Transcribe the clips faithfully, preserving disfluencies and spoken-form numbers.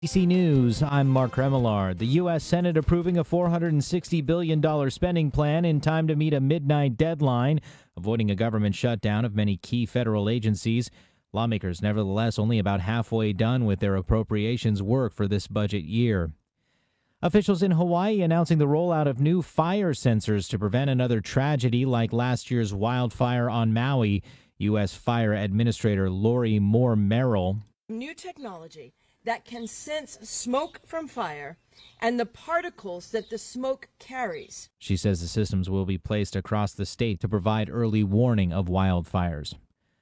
A B C News, I'm Mark Remillard. The U S. Senate approving a four hundred sixty billion dollars spending plan in time to meet a midnight deadline, avoiding a government shutdown of many key federal agencies. Lawmakers, nevertheless, only about halfway done with their appropriations work for this budget year. Officials in Hawaii announcing the rollout of new fire sensors to prevent another tragedy like last year's wildfire on Maui. U S. Fire Administrator Lori Moore Merrill. New technology that can sense smoke from fire and the particles that the smoke carries. She says the systems will be placed across the state to provide early warning of wildfires.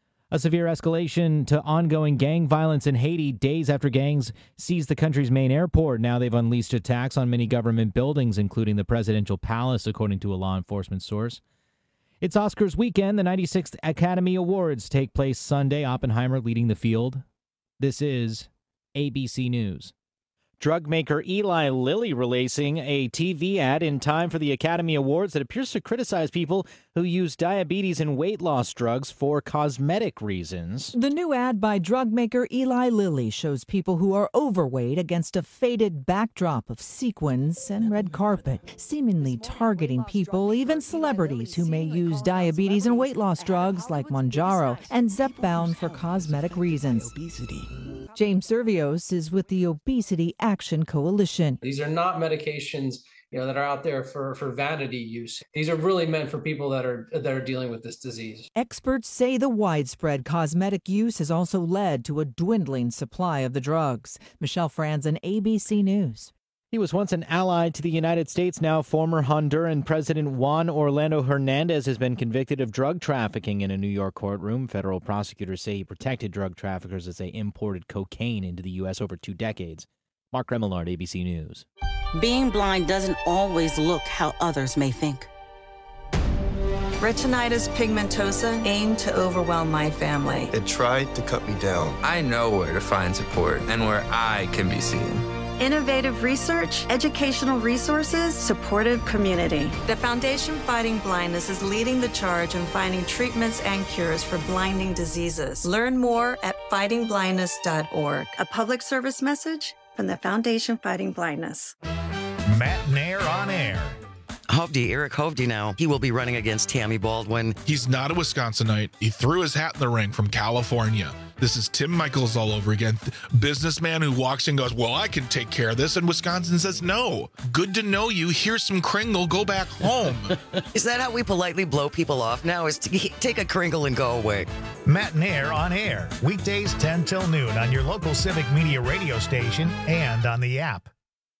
A severe escalation to ongoing gang violence in Haiti days after gangs seized the country's main airport. Now they've unleashed attacks on many government buildings, including the presidential palace, according to a law enforcement source. It's Oscars weekend. The ninety-sixth Academy Awards take place Sunday. Oppenheimer leading the field. This is A B C News. Drug maker Eli Lilly releasing a T V ad in time for the Academy Awards that appears to criticize people who use diabetes and weight loss drugs for cosmetic reasons. The new ad by drug maker Eli Lilly shows people who are overweight against a faded backdrop of sequins and red carpet, seemingly targeting people, even celebrities, who may use diabetes and weight loss drugs like Mounjaro and Zepbound for cosmetic reasons. James Servios is with the Obesity Action Coalition. These are not medications, you know, that are out there for, for vanity use. These are really meant for people that are that are dealing with this disease. Experts say the widespread cosmetic use has also led to a dwindling supply of the drugs. Michelle Franzen, A B C News. He was once an ally to the United States. Now former Honduran President Juan Orlando Hernandez has been convicted of drug trafficking in a New York courtroom. Federal prosecutors say he protected drug traffickers as they imported cocaine into the U S over two decades. Mark Remillard, A B C News. Being blind doesn't always look how others may think. Retinitis pigmentosa aimed to overwhelm my family. It tried to cut me down. I know where to find support and where I can be seen. Innovative research, educational resources, supportive community. The Foundation Fighting Blindness is leading the charge in finding treatments and cures for blinding diseases. Learn more at fighting blindness dot org. A public service message from the Foundation Fighting Blindness. Matt Nair on air. Hovde, Eric Hovde now, he will be running against Tammy Baldwin. He's not a Wisconsinite. He threw his hat in the ring from California. This is Tim Michaels all over again. Businessman who walks in and goes, well, I can take care of this. And Wisconsin says, no. Good to know you. Here's some Kringle. Go back home. Is that how we politely blow people off now, is to take a Kringle and go away? Matt Nair on air. Weekdays ten till noon on your local Civic Media radio station and on the app.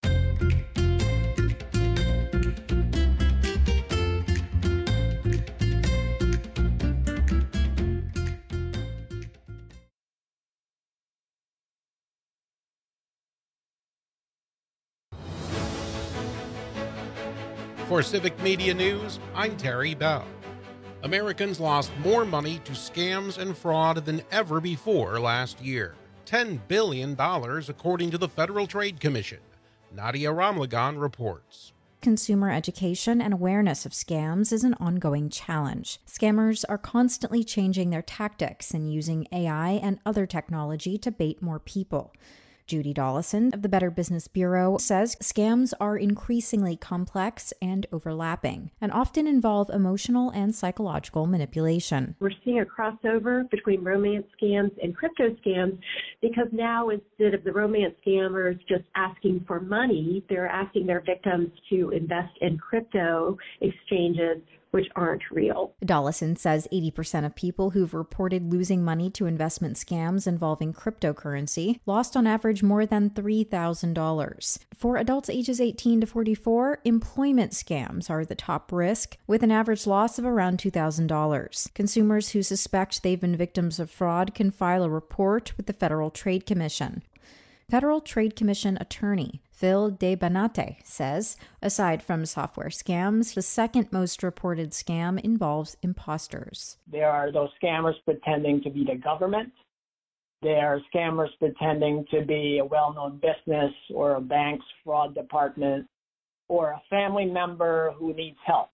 For Civic Media News, I'm Terry Bell. Americans lost more money to scams and fraud than ever before last year. ten billion dollars, according to the Federal Trade Commission. Nadia Ramlagan reports. Consumer education and awareness of scams is an ongoing challenge. Scammers are constantly changing their tactics and using A I and other technology to bait more people. Judy Dollison of the Better Business Bureau says scams are increasingly complex and overlapping, and often involve emotional and psychological manipulation. We're seeing a crossover between romance scams and crypto scams because now instead of the romance scammers just asking for money, they're asking their victims to invest in crypto exchanges which aren't real. Dollison says eighty percent of people who've reported losing money to investment scams involving cryptocurrency lost on average more than three thousand dollars. For adults ages eighteen to forty-four, employment scams are the top risk, with an average loss of around two thousand dollars. Consumers who suspect they've been victims of fraud can file a report with the Federal Trade Commission. Federal Trade Commission attorney Phil DeBanate says, aside from software scams, the second most reported scam involves imposters. There are those scammers pretending to be the government. There are scammers pretending to be a well-known business or a bank's fraud department or a family member who needs help.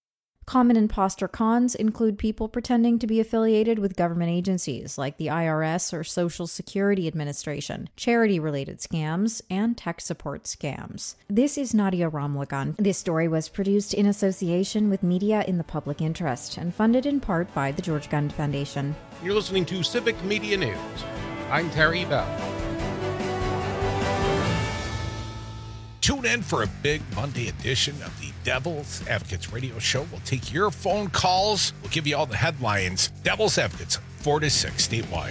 Common imposter cons include people pretending to be affiliated with government agencies like the I R S or Social Security Administration, charity-related scams, and tech support scams. This is Nadia Ramlagan. This story was produced in association with Media in the Public Interest and funded in part by the George Gund Foundation. You're listening to Civic Media News. I'm Terry Bell. Tune in for a big Monday edition of the Devil's Advocates radio show. We'll take your phone calls. We'll give you all the headlines. Devil's Advocates, four to six statewide.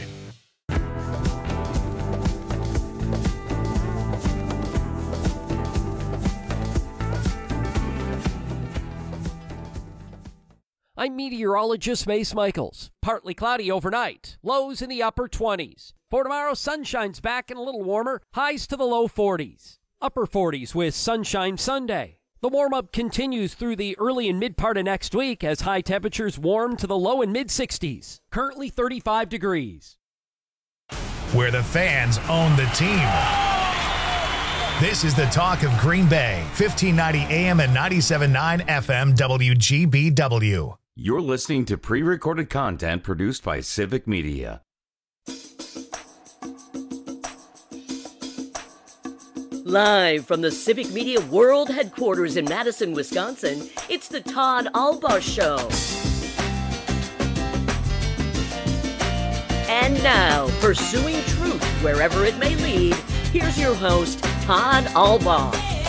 I'm meteorologist Mace Michaels. Partly cloudy overnight. Lows in the upper twenties. For tomorrow, sunshine's back and a little warmer. Highs to the low forties. Upper forties with sunshine Sunday. The warm-up continues through the early and mid part of next week as high temperatures warm to the low and mid-sixties. Currently thirty-five degrees. Where the fans own the team. This is the talk of Green Bay, fifteen ninety A M and ninety-seven point nine F M W G B W. You're listening to pre-recorded content produced by Civic Media. Live from the Civic Media World Headquarters in Madison, Wisconsin, it's the Todd Albaugh Show. And now, pursuing truth wherever it may lead, here's your host, Todd Albaugh.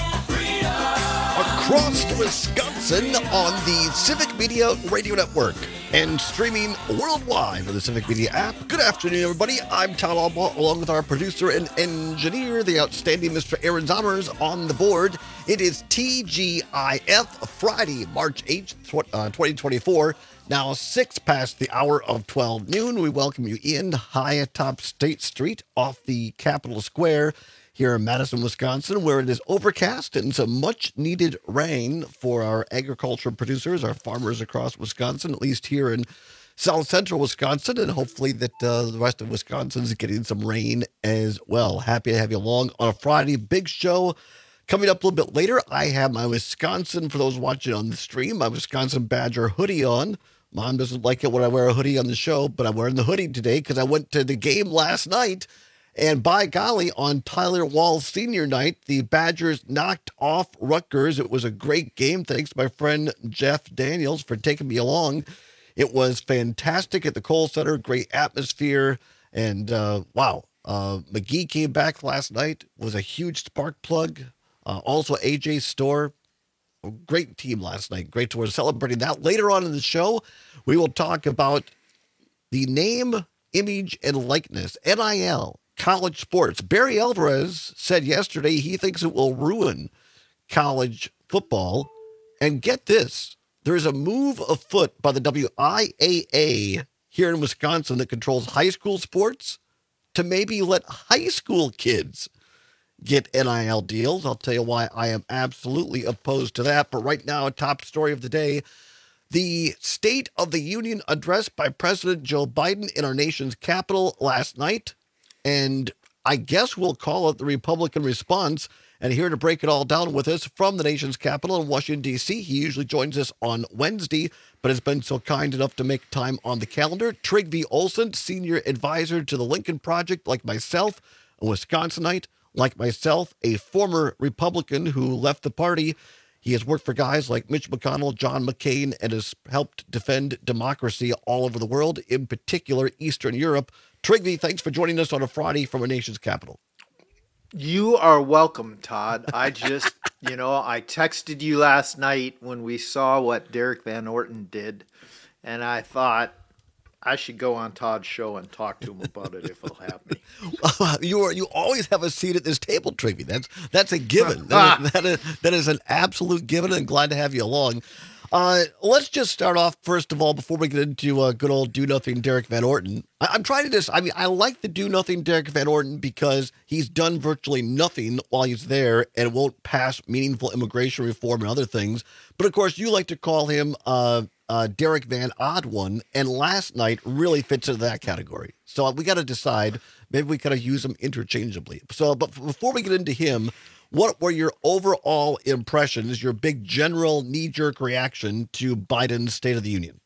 Across Wisconsin on the Civic Media Radio Network and streaming worldwide on the Civic Media app. Good afternoon, everybody. I'm Todd Albaugh, along with our producer and engineer, the outstanding Mister Aaron Zommers, on the board. It is T G I F, Friday, March eighth, twenty twenty-four. Now six past the hour of twelve noon. We welcome you in high atop State Street off the Capitol Square here in Madison, Wisconsin, where it is overcast and some much-needed rain for our agricultural producers, our farmers across Wisconsin, at least here in south central Wisconsin, and hopefully that uh, the rest of Wisconsin is getting some rain as well. Happy to have you along on a Friday. Big show coming up a little bit later. I have my Wisconsin, for those watching on the stream, my Wisconsin Badger hoodie on. Mom doesn't like it when I wear a hoodie on the show, but I'm wearing the hoodie today because I went to the game last night. And by golly, on Tyler Wall's senior night, the Badgers knocked off Rutgers. It was a great game. Thanks to my friend Jeff Daniels for taking me along. It was fantastic at the Kohl Center, great atmosphere. And uh, wow, uh, McGee came back last night, was a huge spark plug. Uh, also, A J Storr, a great team last night. Great to we're celebrating that. Later on in the show, we will talk about the name, image, and likeness, N I L. College sports. Barry Alvarez said yesterday he thinks it will ruin college football. And get this, there's a move afoot by the W I A A here in Wisconsin that controls high school sports to maybe let high school kids get N I L deals. I'll tell you why I am absolutely opposed to that. But right now, a top story of the day, the State of the Union address by President Joe Biden in our nation's capital last night. And I guess we'll call it the Republican response. And here to break it all down with us from the nation's capital in Washington, D C, he usually joins us on Wednesday, but has been so kind enough to make time on the calendar. Trygve Olsen, senior advisor to the Lincoln Project, like myself, a Wisconsinite, like myself, a former Republican who left the party. He has worked for guys like Mitch McConnell, John McCain, and has helped defend democracy all over the world, in particular Eastern Europe. Trygve, thanks for joining us on a Friday from our nation's capital. You are welcome, Todd. I just, you know, I texted you last night when we saw what Derek Van Orton did, and I thought I should go on Todd's show and talk to him about it if he'll have me. you are you always have a seat at this table, Trygve. That's that's a given. That is, that is, that is an absolute given, and glad to have you along. Uh, let's just start off, first of all, before we get into uh, good old do-nothing Derek Van Orton. I- I'm trying to just, I mean, I like the do-nothing Derek Van Orton because he's done virtually nothing while he's there and won't pass meaningful immigration reform and other things. But, of course, you like to call him uh, uh, Derek Van Odd One, and last night really fits into that category. So we got to decide, maybe we got to use them interchangeably. So, but before we get into him, What were your overall impressions, your big general knee-jerk reaction to Biden's State of the Union?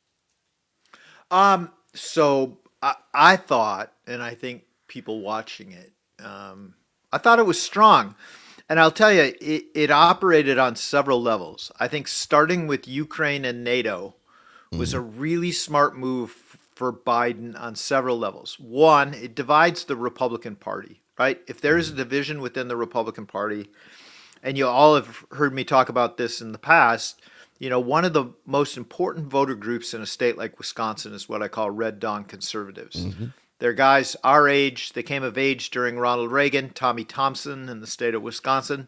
Um, so I, I thought, and I think people watching it, um, I thought it was strong. And I'll tell you, it, it operated on several levels. I think starting with Ukraine and NATO was a really smart move for Biden on several levels. One, it divides the Republican Party, right? If there is a division within the Republican Party, and you all have heard me talk about this in the past, you know, one of the most important voter groups in a state like Wisconsin is what I call Red Dawn conservatives. Mm-hmm. They're guys our age. They came of age during Ronald Reagan, Tommy Thompson in the state of Wisconsin.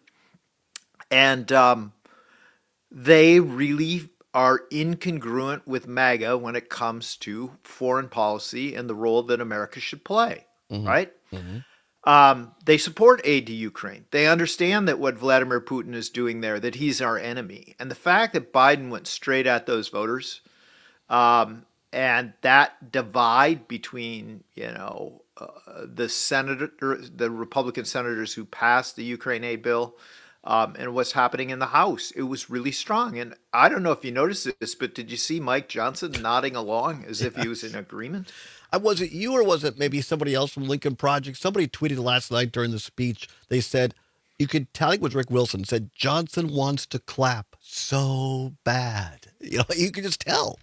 And um, they really are incongruent with MAGA when it comes to foreign policy and the role that America should play, mm-hmm. right? Mm-hmm. Um, they support aid to Ukraine. They understand that what Vladimir Putin is doing there, that he's our enemy. And the fact that Biden went straight at those voters, um, and that divide between, you know, uh, the senator, the Republican senators who passed the Ukraine aid bill, um, and what's happening in the House, it was really strong. And I don't know if you noticed this, but did you see Mike Johnson nodding along as if he was in agreement? Uh, was it you or was it maybe somebody else from Lincoln Project? Somebody tweeted last night during the speech. They said, you could tell, it was Rick Wilson, said Johnson wants to clap so bad. You know, you could just tell.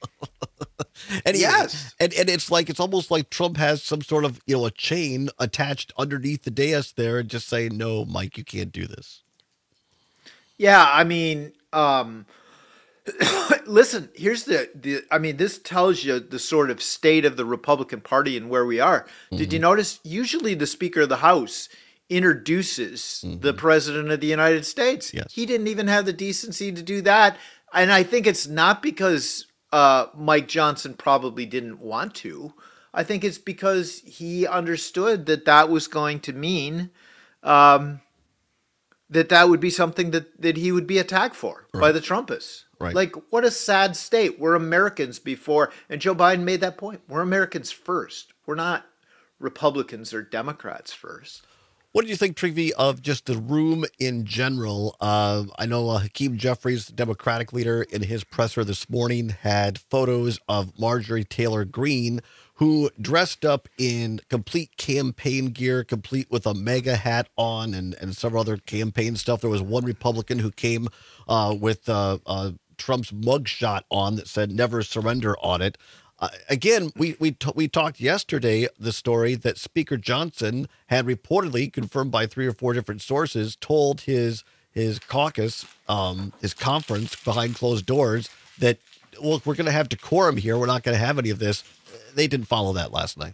and he, yes, and and it's like it's almost like Trump has some sort of, you know, a chain attached underneath the dais there, and just saying, "No, Mike, you can't do this." Yeah, I mean, um, listen. Here's the the. I mean, this tells you the sort of state of the Republican Party and where we are. Mm-hmm. Did you notice? Usually, the Speaker of the House introduces mm-hmm. the President of the United States. Yes. He didn't even have the decency to do that, and I think it's not because Uh, Mike Johnson probably didn't want to. I think it's because he understood that that was going to mean um, that that would be something that, that he would be attacked for right. by the Trumpists. Right. Like, what a sad state. We're Americans before, and Joe Biden made that point. We're Americans first. We're not Republicans or Democrats first. What did you think, Trivy, of just the room in general? Uh, I know uh, Hakeem Jeffries, the Democratic leader, in his presser this morning had photos of Marjorie Taylor Greene, who dressed up in complete campaign gear, complete with a MAGA hat on and, and several other campaign stuff. There was one Republican who came uh, with uh, uh, Trump's mugshot on that said "Never Surrender" on it. Uh, again, we we t- we talked yesterday the story that Speaker Johnson had reportedly, confirmed by three or four different sources, told his his caucus, um, his conference behind closed doors that, look, we're going to have decorum here. We're not going to have any of this. They didn't follow that last night.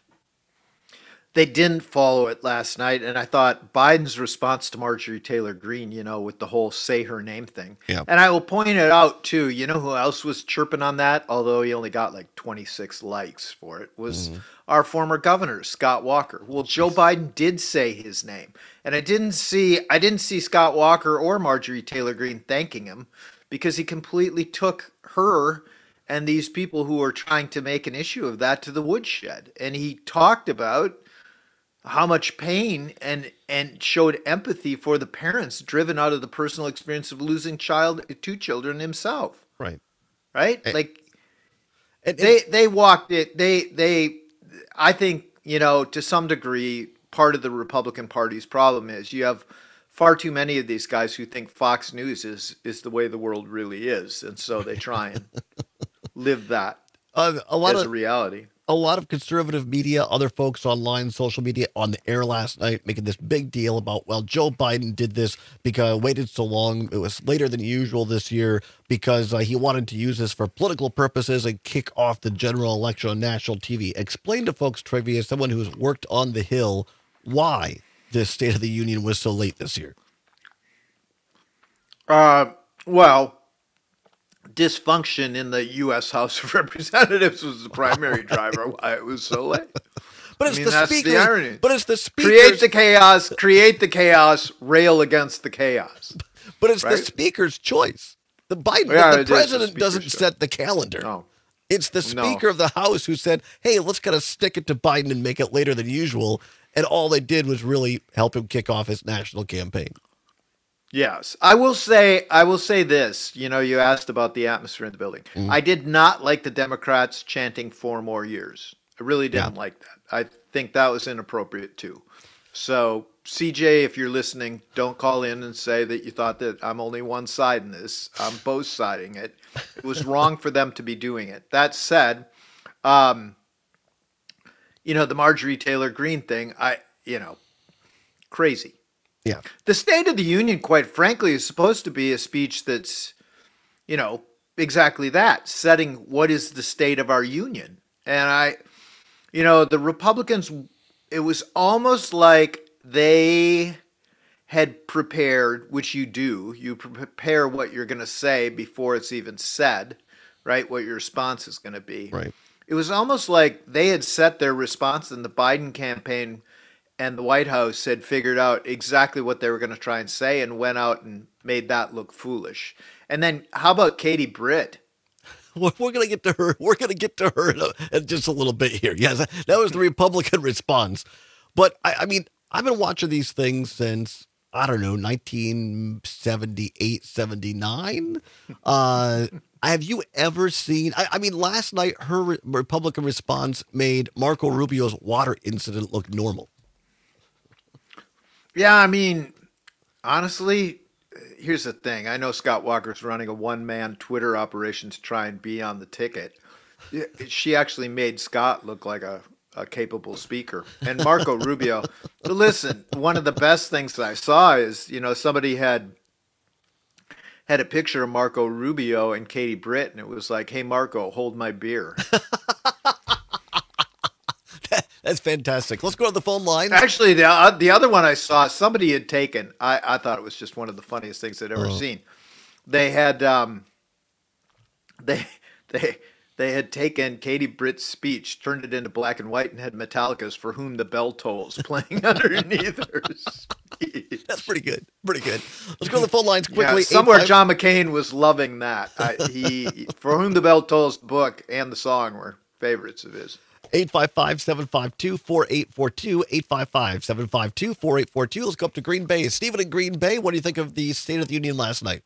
They didn't follow it last night, and I thought Biden's response to Marjorie Taylor Greene, you know, with the whole say her name thing. Yeah. And I will point it out, too, you know who else was chirping on that, although he only got like twenty-six likes for it, was mm-hmm. our former governor, Scott Walker. Well, Joe Biden did say his name, and I didn't see I didn't see Scott Walker or Marjorie Taylor Greene thanking him because he completely took her and these people who are trying to make an issue of that to the woodshed. And he talked about how much pain and and showed empathy for the parents driven out of the personal experience of losing child two children himself. Right. Right? And, like and, they they walked it they they I think, you know, to some degree part of the Republican Party's problem is you have far too many of these guys who think Fox News is is the way the world really is, and so they try and live that uh, a lot as of a reality. A lot of conservative media, other folks online, social media, on the air last night, making this big deal about, well, Joe Biden did this because waited so long. It was later than usual this year because uh, he wanted to use this for political purposes and kick off the general election on national T V. Explain to folks, Trivia, as someone who's worked on the Hill, why this State of the Union was so late this year. Uh, well, dysfunction in the U S House of Representatives was the primary driver why it was so late. But it's I mean, the that's speakers. the irony. But it's the speakers. Create the chaos. Create the chaos. Rail against the chaos. But it's right? the speaker's choice. The Biden, yeah, the president the doesn't choice. set the calendar. No. It's the Speaker no. of the House who said, "Hey, let's kind of stick it to Biden and make it later than usual." And all they did was really help him kick off his national campaign. Yes, I will say. I will say this. You know, you asked about the atmosphere in the building. Mm. I did not like the Democrats chanting four more years. I really didn't yeah. like that. I think that was inappropriate too. So, C J, if you're listening, don't call in and say that you thought that I'm only one side in this. I'm both siding it. It was wrong for them to be doing it. That said, um, you know, the Marjorie Taylor Greene thing. I, you know, crazy. Yeah. The State of the Union, quite frankly, is supposed to be a speech that's, you know, exactly that, setting what is the state of our union. And I, you know, the Republicans, it was almost like they had prepared, which you do, you prepare what you're going to say before it's even said, right? What your response is going to be. Right. It was almost like they had set their response in the Biden campaign and the White House had figured out exactly what they were going to try and say and went out and made that look foolish. And then how about Katie Britt? We're going to get to her. We're going to get to her in, a, in just a little bit here. Yes, that was the Republican response. But, I, I mean, I've been watching these things since, I don't know, nineteen seventy-eight, seventy-nine. Uh, have you ever seen, I, I mean, last night her re- Republican response made Marco Rubio's water incident look normal. Yeah, I mean, honestly, here's the thing. I know Scott Walker's running a one-man Twitter operation to try and be on the ticket. She actually made Scott look like a, a capable speaker. And Marco Rubio, but listen, one of the best things that I saw is, you know, somebody had had a picture of Marco Rubio and Katie Britt, and it was like, hey, Marco, hold my beer. That's fantastic. Let's go to the phone line. Actually, the uh, the other one I saw, somebody had taken. I, I thought it was just one of the funniest things I'd ever oh. seen. They had um, they they they had taken Katie Britt's speech, turned it into black and white, and had Metallica's "For Whom the Bell Tolls" playing underneath her speech. That's pretty good. Pretty good. Let's go to the phone lines quickly. Yeah, somewhere John McCain was loving that. I, he "For Whom the Bell Tolls" book and the song were favorites of his. eight five five, seven five two, four eight four two, eight five five, seven five two, four eight four two. Let's go up to Green Bay. Stephen in Green Bay, what do you think of the State of the Union last night?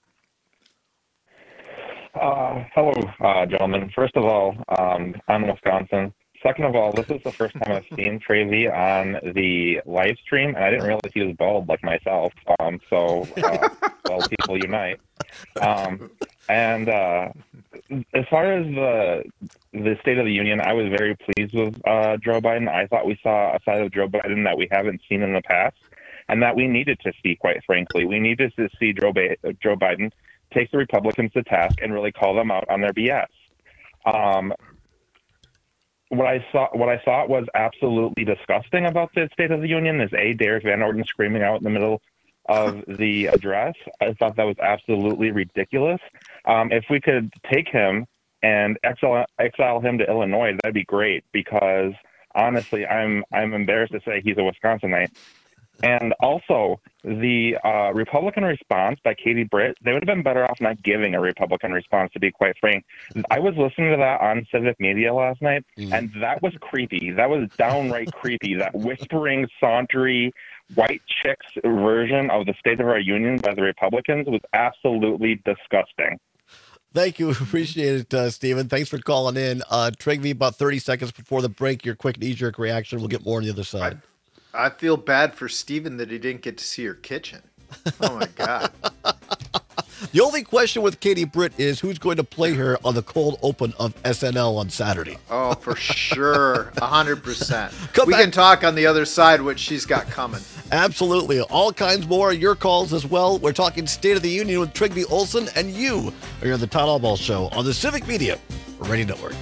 Uh, hello, uh, gentlemen. First of all, um, I'm in Wisconsin. Second of all, this is the first time I've seen Trey Lee on the live stream, and I didn't realize he was bald like myself. Um, so, uh, well, people unite. Um, and uh, as far as the the State of the Union, I was very pleased with uh, Joe Biden. I thought we saw a side of Joe Biden that we haven't seen in the past, and that we needed to see, quite frankly. We needed to see Joe, ba- Joe Biden take the Republicans to task and really call them out on their B S. Um, what I saw, what I thought was absolutely disgusting about the State of the Union is a Derek Van Orden screaming out in the middle of the address. I thought that was absolutely ridiculous. Um, if we could take him and exile, exile him to Illinois, that'd be great, because honestly, I'm I'm embarrassed to say he's a Wisconsinite. And also, the uh, Republican response by Katie Britt, they would have been better off not giving a Republican response, to be quite frank. I was listening to that on Civic Media last night, mm. and that was creepy. That was downright creepy. That whispering, sauntery, white chicks version of the State of our Union by the Republicans was absolutely disgusting. Thank you. Appreciate it, uh, Stephen. Thanks for calling in. Uh, Trigby, about thirty seconds before the break, your quick knee-jerk reaction. We'll get more on the other side. I- I feel bad for Steven that he didn't get to see her kitchen. Oh, my God. The only question with Katie Britt is who's going to play her on the cold open of S N L on Saturday. Oh, for sure. one hundred percent. Come we back. Can talk on the other side what she's got coming. Absolutely. All kinds more. Your calls as well. We're talking State of the Union with Trigby Olson, and you are here on the Todd Albaugh Show on the Civic Media Radio Network.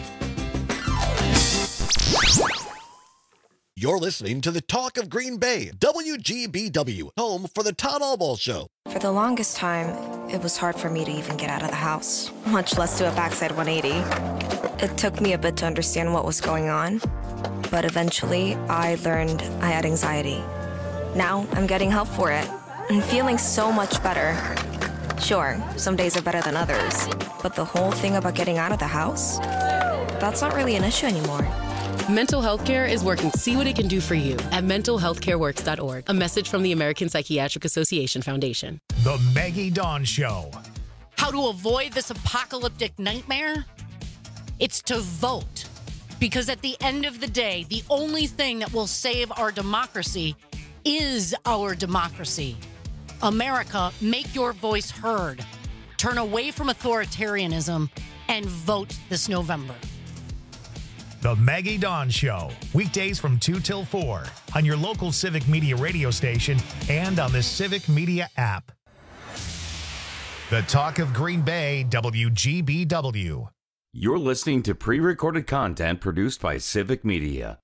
You're listening to the Talk of Green Bay, W G B W, home for the Todd Albaugh Show. For the longest time, it was hard for me to even get out of the house, much less do a backside one eighty. It took me a bit to understand what was going on, but eventually I learned I had anxiety. Now I'm getting help for it and feeling so much better. Sure, some days are better than others, but the whole thing about getting out of the house, that's not really an issue anymore. Mental health care is working. See what it can do for you at mental health care works dot org. A message from the American Psychiatric Association Foundation. The Maggie Dawn Show. How to avoid this apocalyptic nightmare? It's to vote. Because at the end of the day, the only thing that will save our democracy is our democracy. America, make your voice heard. Turn away from authoritarianism and vote this November. The Maggie Dawn Show. Weekdays from two till four on your local Civic Media radio station and on the Civic Media app. The Talk of Green Bay, W G B W. You're listening to pre-recorded content produced by Civic Media.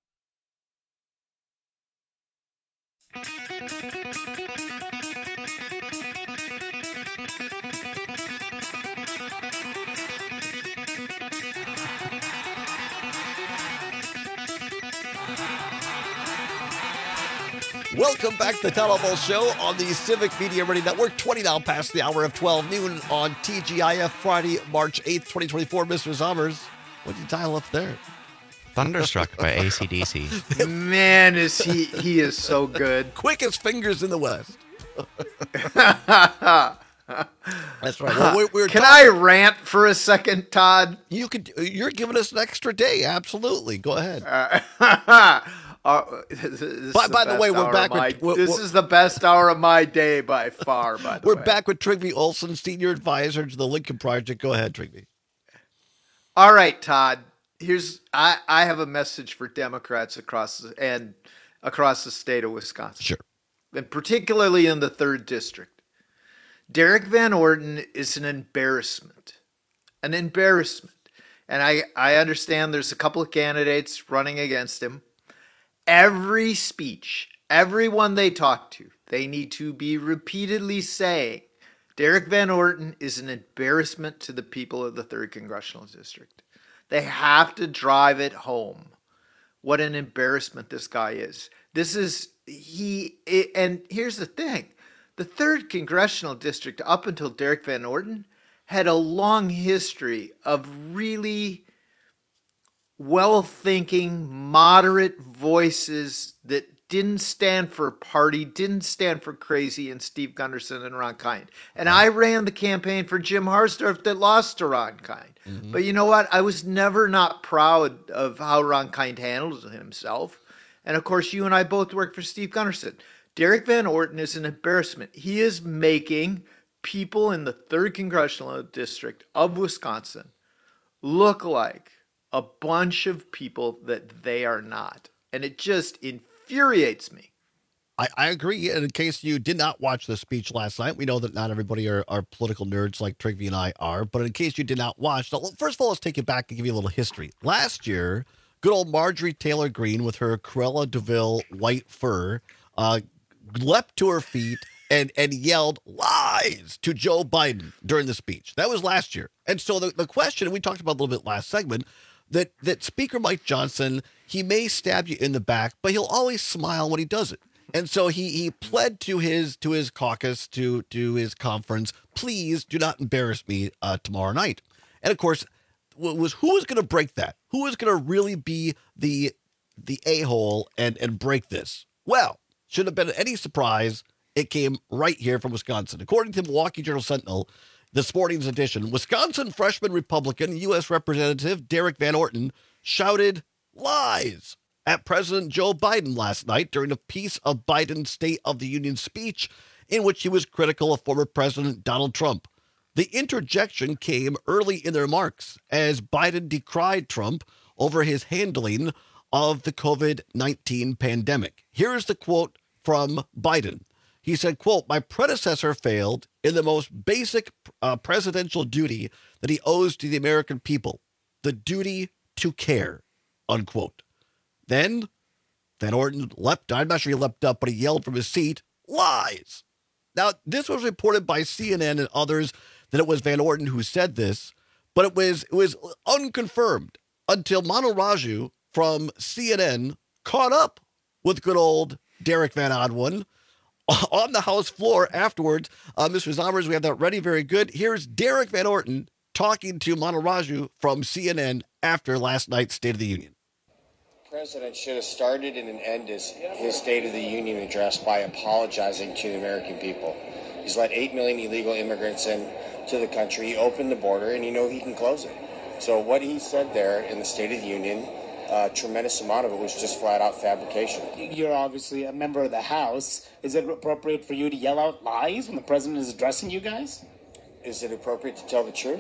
Welcome back to the Town Hall Ball Show on the Civic Media Radio Network. twenty now past the hour of twelve noon on T G I F, Friday, March eighth, twenty twenty-four. Mister Sommers, what did you dial up there? Thunderstruck by A C D C. Man, is he he is so good. Quickest fingers in the West. That's right. Well, we're, we're Can talking- I rant for a second, Todd? You could. You're giving us an extra day. Absolutely. Go ahead. Uh, Uh, this is by the by the best way, we're hour back of my- with. we're- this we're- is the best hour of my day by far. By the We're way, back with Trigby Olson, Senior Advisor to the Lincoln Project. Go ahead, Trigby. All right, Todd. Here's I, I have a message for Democrats across the, and across the state of Wisconsin. Sure. And particularly in the third district. Derek Van Orden is an embarrassment. An embarrassment. And I, I understand there's a couple of candidates running against him. Every speech, everyone they talk to, they need to be repeatedly saying, Derek Van Orden is an embarrassment to the people of the third Congressional District. They have to drive it home. What an embarrassment this guy is. This is, he, it, and here's the thing. The third Congressional District, up until Derek Van Orden, had a long history of really well-thinking, moderate voices that didn't stand for party, didn't stand for crazy, and Steve Gunderson and Ron Kind. And I ran the campaign for Jim Harsdorf that lost to Ron Kind. Mm-hmm. But you know what? I was never not proud of how Ron Kind handled himself. And of course, you and I both worked for Steve Gunderson. Derek Van Orden is an embarrassment. He is making people in the third Congressional District of Wisconsin look like a bunch of people that they are not. And it just infuriates me. I, I agree. And in case you did not watch the speech last night, we know that not everybody are, are political nerds like Trigby and I are. But in case you did not watch, now, first of all, let's take you back and give you a little history. Last year, good old Marjorie Taylor Greene with her Cruella de Vil white fur uh, leapt to her feet and, and yelled lies to Joe Biden during the speech. That was last year. And so the, the question, and we talked about a little bit last segment, that that Speaker Mike Johnson, he may stab you in the back, but he'll always smile when he does it. And so he he pled to his to his caucus, to to his conference, please do not embarrass me uh, tomorrow night. And of course, was who was going to break that? Who was going to really be the the a-hole and and break this? Well, shouldn't have been any surprise. It came right here from Wisconsin. According to the Milwaukee Journal Sentinel, this morning's edition, Wisconsin freshman Republican U S Representative Derek Van Orden shouted lies at President Joe Biden last night during a piece of Biden's State of the Union speech in which he was critical of former President Donald Trump. The interjection came early in the remarks as Biden decried Trump over his handling of the COVID nineteen pandemic. Here's the quote from Biden. He said, quote, my predecessor failed in the most basic uh, presidential duty that he owes to the American people, the duty to care, unquote. Then Van Orden leapt, I'm not sure he leapt up, but he yelled from his seat, lies. Now, this was reported by C N N and others that it was Van Orden who said this, but it was it was unconfirmed until Manu Raju from C N N caught up with good old Derek Van Orden on the House floor afterwards. Uh, Mister Zommers, we have that ready. Very good. Here's Derek Van Orden talking to Manu Raju from C N N after last night's State of the Union. president should have started and ended his, his State of the Union address by apologizing to the American people. He's let eight million illegal immigrants in to the country. He opened the border, and you know he can close it. So what he said there in the State of the Union, a tremendous amount of it was just flat-out fabrication. You're obviously a member of the House. Is it appropriate for you to yell out lies when the president is addressing you guys? Is it appropriate to tell the truth?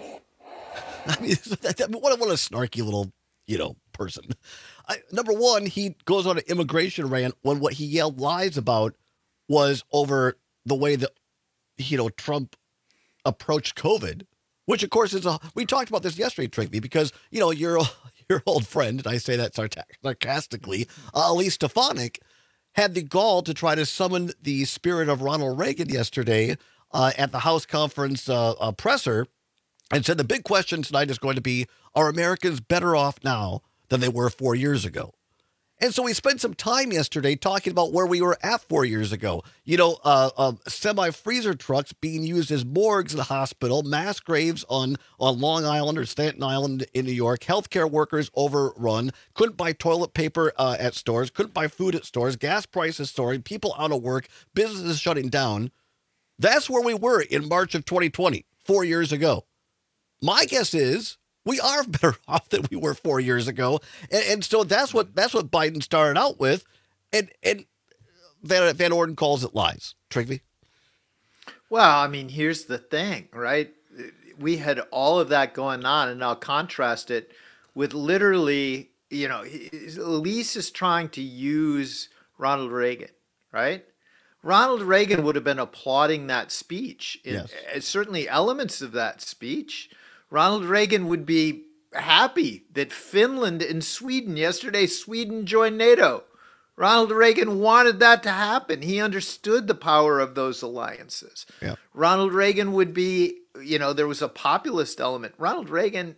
I mean, what, what a snarky little, you know, person. I, number one, he goes on an immigration rant when what he yelled lies about was over the way that, you know, Trump approached COVID, which of course is a, we talked about this yesterday, Trigby, because, you know, your, your old friend, and I say that sarcastically, uh, Elise Stefanik, had the gall to try to summon the spirit of Ronald Reagan yesterday uh, at the House conference uh, uh, presser, and said the big question tonight is going to be, are Americans better off now than they were four years ago? And so we spent some time yesterday talking about where we were at four years ago. You know, uh, uh, semi-freezer trucks being used as morgues in the hospital, mass graves on, on Long Island or Staten Island in New York, healthcare workers overrun, couldn't buy toilet paper uh, at stores, couldn't buy food at stores, gas prices soaring, people out of work, businesses shutting down. That's where we were in March of twenty twenty, four years ago. My guess is we are better off than we were four years ago. And, and so that's what that's what Biden started out with. And and Van, Van Orden calls it lies. Trigby? Well, I mean, here's the thing, right? We had all of that going on, and I'll contrast it with literally, you know, Elise is trying to use Ronald Reagan, right? Ronald Reagan would have been applauding that speech. In, yes. Certainly elements of that speech. Ronald Reagan would be happy that Finland and Sweden, yesterday Sweden joined NATO. Ronald Reagan wanted that to happen. He understood the power of those alliances. Yeah. Ronald Reagan would be, you know, there was a populist element. Ronald Reagan,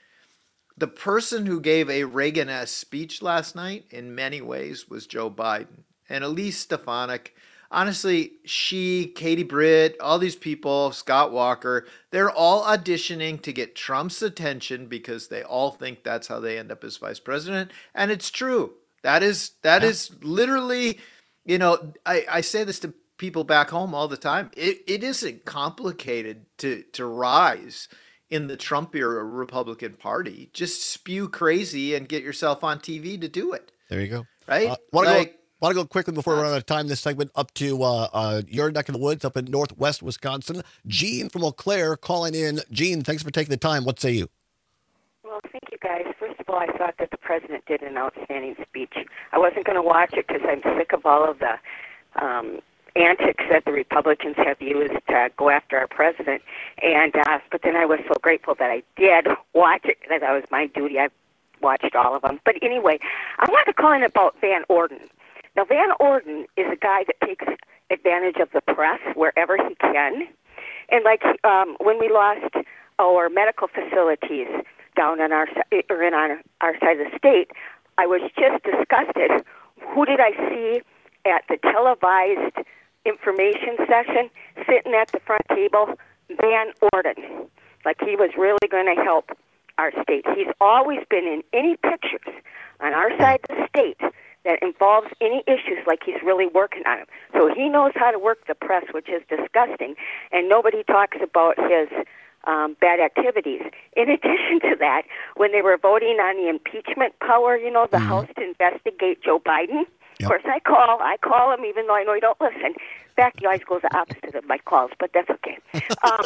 the person who gave a Reagan-esque speech last night in many ways was Joe Biden. And Elise Stefanik, honestly, she, Katie Britt, all these people, Scott Walker, they're all auditioning to get Trump's attention because they all think that's how they end up as vice president. And it's true. That is that yeah. is literally, you know, I, I say this to people back home all the time. It it isn't complicated to to rise in the Trump era Republican Party. Just spew crazy and get yourself on T V to do it. There you go. Right? Uh, want to like, go Want to go quickly before we run out of time, this segment up to uh, uh, your neck of the woods up in northwest Wisconsin. Gene from Eau Claire calling in. Gene, thanks for taking the time. What say you? Well, thank you, guys. First of all, I thought that the president did an outstanding speech. I wasn't going to watch it because I'm sick of all of the um, antics that the Republicans have used to go after our president. And uh, but then I was so grateful that I did watch it because that was my duty. I watched all of them. But anyway, I want to call in about Van Orden. Now, Van Orden is a guy that takes advantage of the press wherever he can. And like um, when we lost our medical facilities down on our or in our, our side of the state, I was just disgusted. Who did I see at the televised information session sitting at the front table? Van Orden. Like he was really going to help our state. He's always been in any pictures on our side of the state that involves any issues, like he's really working on them. So he knows how to work the press, which is disgusting, and nobody talks about his um, bad activities. In addition to that, when they were voting on the impeachment power, you know, the mm-hmm. House to investigate Joe Biden, yep. Of course I call, I call him even though I know he don't listen. In fact, he always goes the opposite of my calls, but that's okay. Um,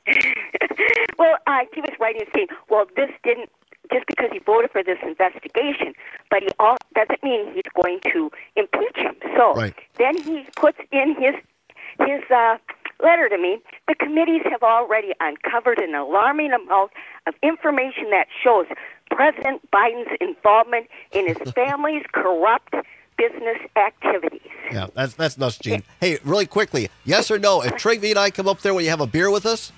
well, uh, he was writing and saying, well, this didn't, just because he voted for this investigation, but he all doesn't mean he's going to impeach him. So right. Then he puts in his his uh, letter to me. The committees have already uncovered an alarming amount of information that shows President Biden's involvement in his family's corrupt business activities. Yeah, that's that's nuts, Gene. Hey, really quickly, yes or no? If Trigby and I come up there, will you have a beer with us?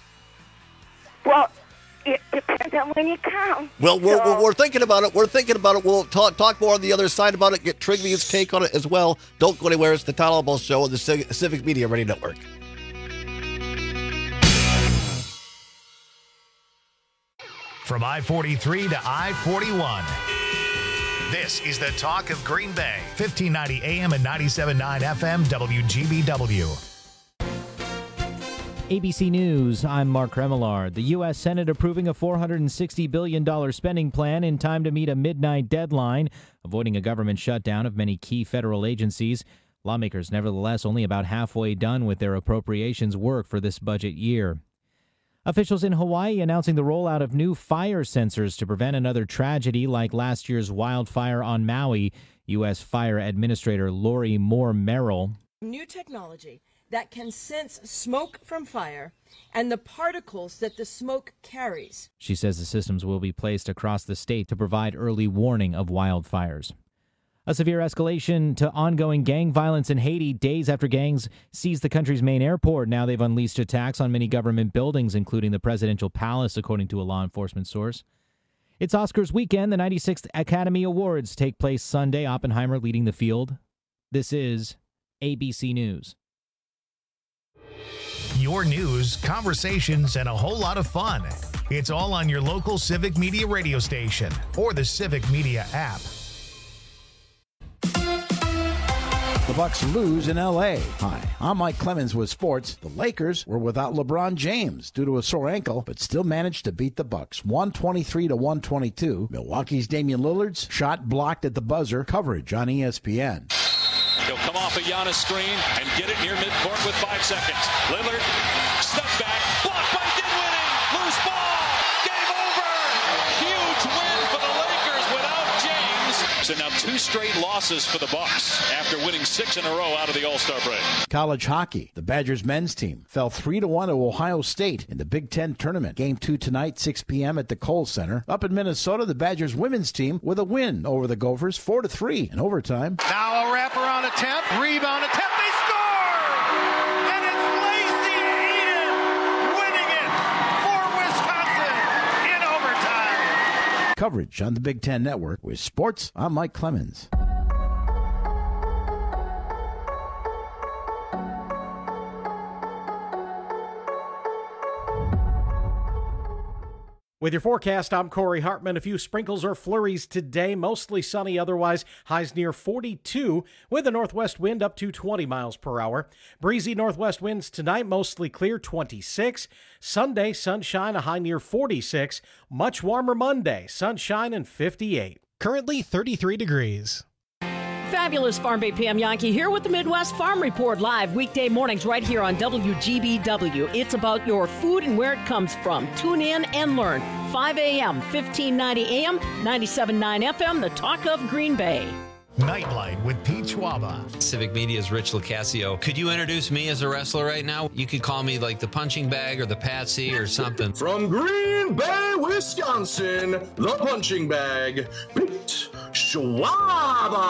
Well, it depends on when you come. Well, we're, so, we're, we're thinking about it. We're thinking about it. We'll talk talk more on the other side about it, get Trigby's take on it as well. Don't go anywhere. It's the Todd Albaugh Show on the Civic Media Radio Network. From I forty-three to I forty-one, This is the Talk of Green Bay, fifteen ninety A M and ninety-seven point nine F M W G B W. A B C News, I'm Mark Remillard. The U S Senate approving a four hundred sixty billion dollars spending plan in time to meet a midnight deadline, avoiding a government shutdown of many key federal agencies. Lawmakers, nevertheless, only about halfway done with their appropriations work for this budget year. Officials in Hawaii announcing the rollout of new fire sensors to prevent another tragedy like last year's wildfire on Maui. U S Fire Administrator Lori Moore Merrill. New technology that can sense smoke from fire and the particles that the smoke carries. She says the systems will be placed across the state to provide early warning of wildfires. A severe escalation to ongoing gang violence in Haiti days after gangs seized the country's main airport. Now they've unleashed attacks on many government buildings, including the presidential palace, according to a law enforcement source. It's Oscars weekend. The ninety-sixth Academy Awards take place Sunday. Oppenheimer leading the field. This is A B C News. Your news, conversations, and a whole lot of fun. It's all on your local Civic Media radio station or the Civic Media app. The Bucks lose in L A. Hi, I'm Mike Clemens with sports. The Lakers were without LeBron James due to a sore ankle, but still managed to beat the Bucks one twenty-three to one twenty-two. Milwaukee's Damian Lillard's shot blocked at the buzzer. Coverage on E S P N. He'll come off a Giannis screen and get it near midcourt with five seconds. Lillard, step back, blocked by Dinwiddie, loose ball, game over. Huge win for the Lakers without James. So now two straight losses for the Bucks after winning six in a row out of the All-Star break. College hockey. The Badgers men's team fell three to one to Ohio State in the Big Ten tournament. Game two tonight, six p.m. at the Kohl Center. Up in Minnesota, the Badgers women's team with a win over the Gophers, four to three in overtime. Now a wraparound attempt, rebound attempt, they score! And it's Lacey Eden winning it for Wisconsin in overtime. Coverage on the Big Ten Network. With sports, I'm Mike Clemens. With your forecast, I'm Corey Hartman. A few sprinkles or flurries today, mostly sunny otherwise. Highs near forty-two with a northwest wind up to twenty miles per hour. Breezy northwest winds tonight, mostly clear, twenty-six. Sunday, sunshine, a high near forty-six. Much warmer Monday, sunshine and fifty-eight. Currently thirty-three degrees. Fabulous Farm Bay P M Yankee here with the Midwest Farm Report live weekday mornings right here on W G B W. It's about your food and where it comes from. Tune in and learn. five a.m., fifteen ninety A M, ninety-seven point nine F M, the Talk of Green Bay. Nightlight with Pete Schwaba. Civic Media's Rich Locascio. Could you introduce me as a wrestler right now? You could call me like the punching bag or the Patsy or something. From Green Bay, Wisconsin, the punching bag, Pete Schwaba.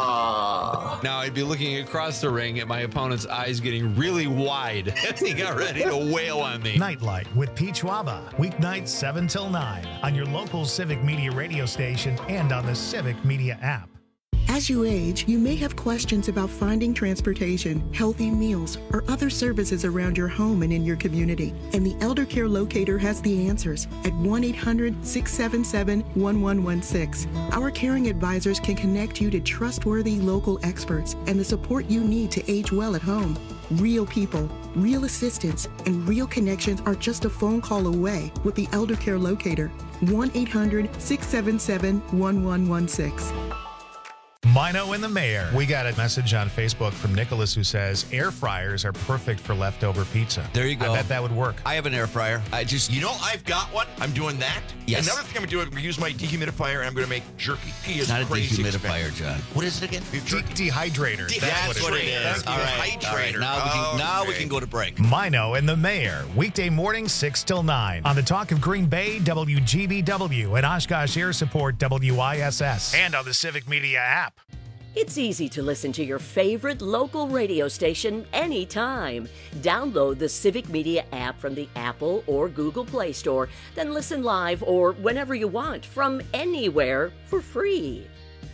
Now I'd be looking across the ring at my opponent's eyes getting really wide as he got ready to wail on me. Nightlight with Pete Schwaba. Weeknights seven till nine on your local Civic Media radio station and on the Civic Media app. As you age, you may have questions about finding transportation, healthy meals, or other services around your home and in your community. And the Elder Care Locator has the answers at one eight hundred, six seven seven, one one one six. Our caring advisors can connect you to trustworthy local experts and the support you need to age well at home. Real people, real assistance, and real connections are just a phone call away with the Elder Care Locator. one eight hundred, six seven seven, one one one six. Mino and the Mayor. We got a message on Facebook from Nicholas who says air fryers are perfect for leftover pizza. There you go. I bet that would work. I have an air fryer. I just, you know, I've got one. I'm doing that. Yes. Another thing I'm going to do, I'm going to use my dehumidifier and I'm going to make jerky. He is not a crazy dehumidifier, expensive. John. What is it again? De- dehydrator. De- That's, That's what, what it it is. is. All right. All right. Now, we can, now we can go to break. Mino and the Mayor. Weekday morning, six till nine. On the Talk of Green Bay, W G B W, and Oshkosh Air Support, W I S S. And on the Civic Media app. It's easy to listen to your favorite local radio station anytime. Download the Civic Media app from the Apple or Google Play Store, then listen live or whenever you want from anywhere for free.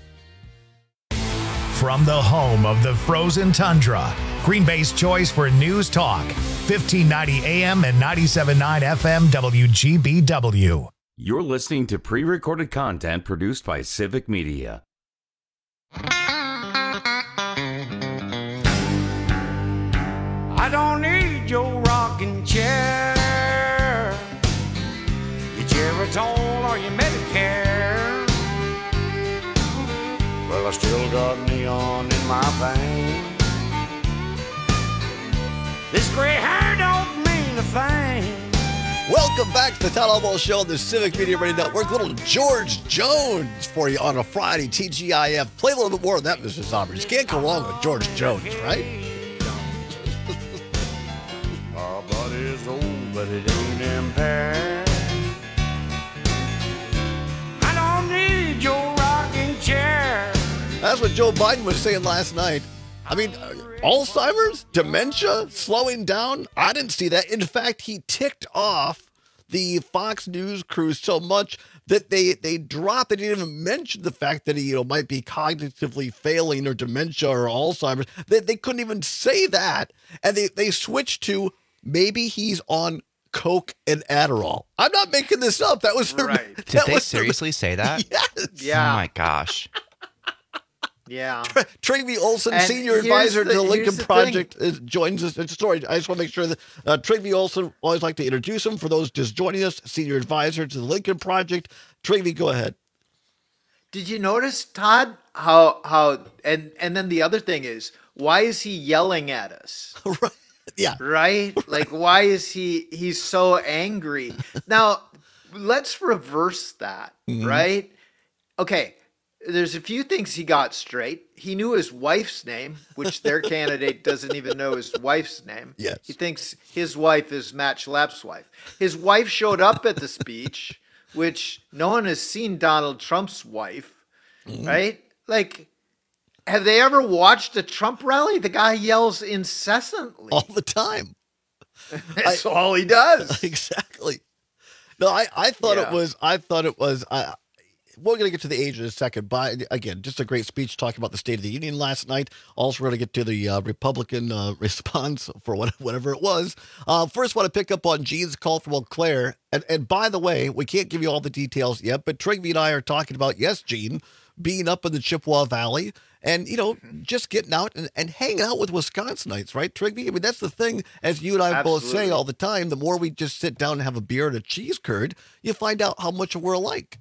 From the home of the frozen tundra, Green Bay's choice for news talk, fifteen ninety A M and ninety-seven point nine F M W G B W. You're listening to pre-recorded content produced by Civic Media. I don't need your rocking chair, your Geritol or your Medicare. Well, I still got neon in my veins. This gray hair don't mean a thing. Welcome back to the Todd Almo Show on the Civic Media Radio Network. Little George Jones for you on a Friday, T G I F. Play a little bit more of that, Mister Somers. You can't go wrong with George Jones, right? Our body's old, but it ain't impaired. I don't need your rocking chair. That's what Joe Biden was saying last night. I mean, uh, Alzheimer's, dementia, slowing down. I didn't see that. In fact, he ticked off the Fox News crew so much that they they dropped. They didn't even mention the fact that he you know might be cognitively failing or dementia or Alzheimer's. They, they couldn't even say that, and they they switched to maybe he's on Coke and Adderall. I'm not making this up. That was her, Right. that Did they was her- seriously say that? Yes. Yeah. Oh my gosh. Yeah. Trygve Olson, And senior here's advisor the- to the here's Lincoln the Project, is, joins us. Uh, Sorry, I just want to make sure that uh, Trygve Olson, always like to introduce him for those just joining us, senior advisor to the Lincoln Project. Trygve, go ahead. Did you notice, Todd, how how and and then the other thing is, why is he yelling at us? right. Yeah. Right? Like, why is he he's so angry? Now, let's reverse that, Mhm. right? Okay. There's a few things he got straight. He knew his wife's name, which their candidate doesn't even know his wife's name. Yes. He thinks his wife is Matt Schlapp's wife. His wife showed up at the speech, which no one has seen Donald Trump's wife, Mhm. right? Like, have they ever watched a Trump rally? The guy yells incessantly. All the time. That's all he does. Exactly. No, I, I thought Yeah. it was, I thought it was, I, we're going to get to the age in a second, but again, just a great speech talking about the State of the Union last night. Also, we're going to get to the uh, Republican uh, response for what, whatever it was. Uh, first, want to pick up on Gene's call from Eau Claire. And, and by the way, we can't give you all the details yet, but Trygve and I are talking about, yes, Gene, being up in the Chippewa Valley and, you know, just getting out and, and hanging out with Wisconsinites, right, Trygve? I mean, that's the thing, as you and I both say Absolutely. all the time, the more we just sit down and have a beer and a cheese curd, you find out how much we're alike.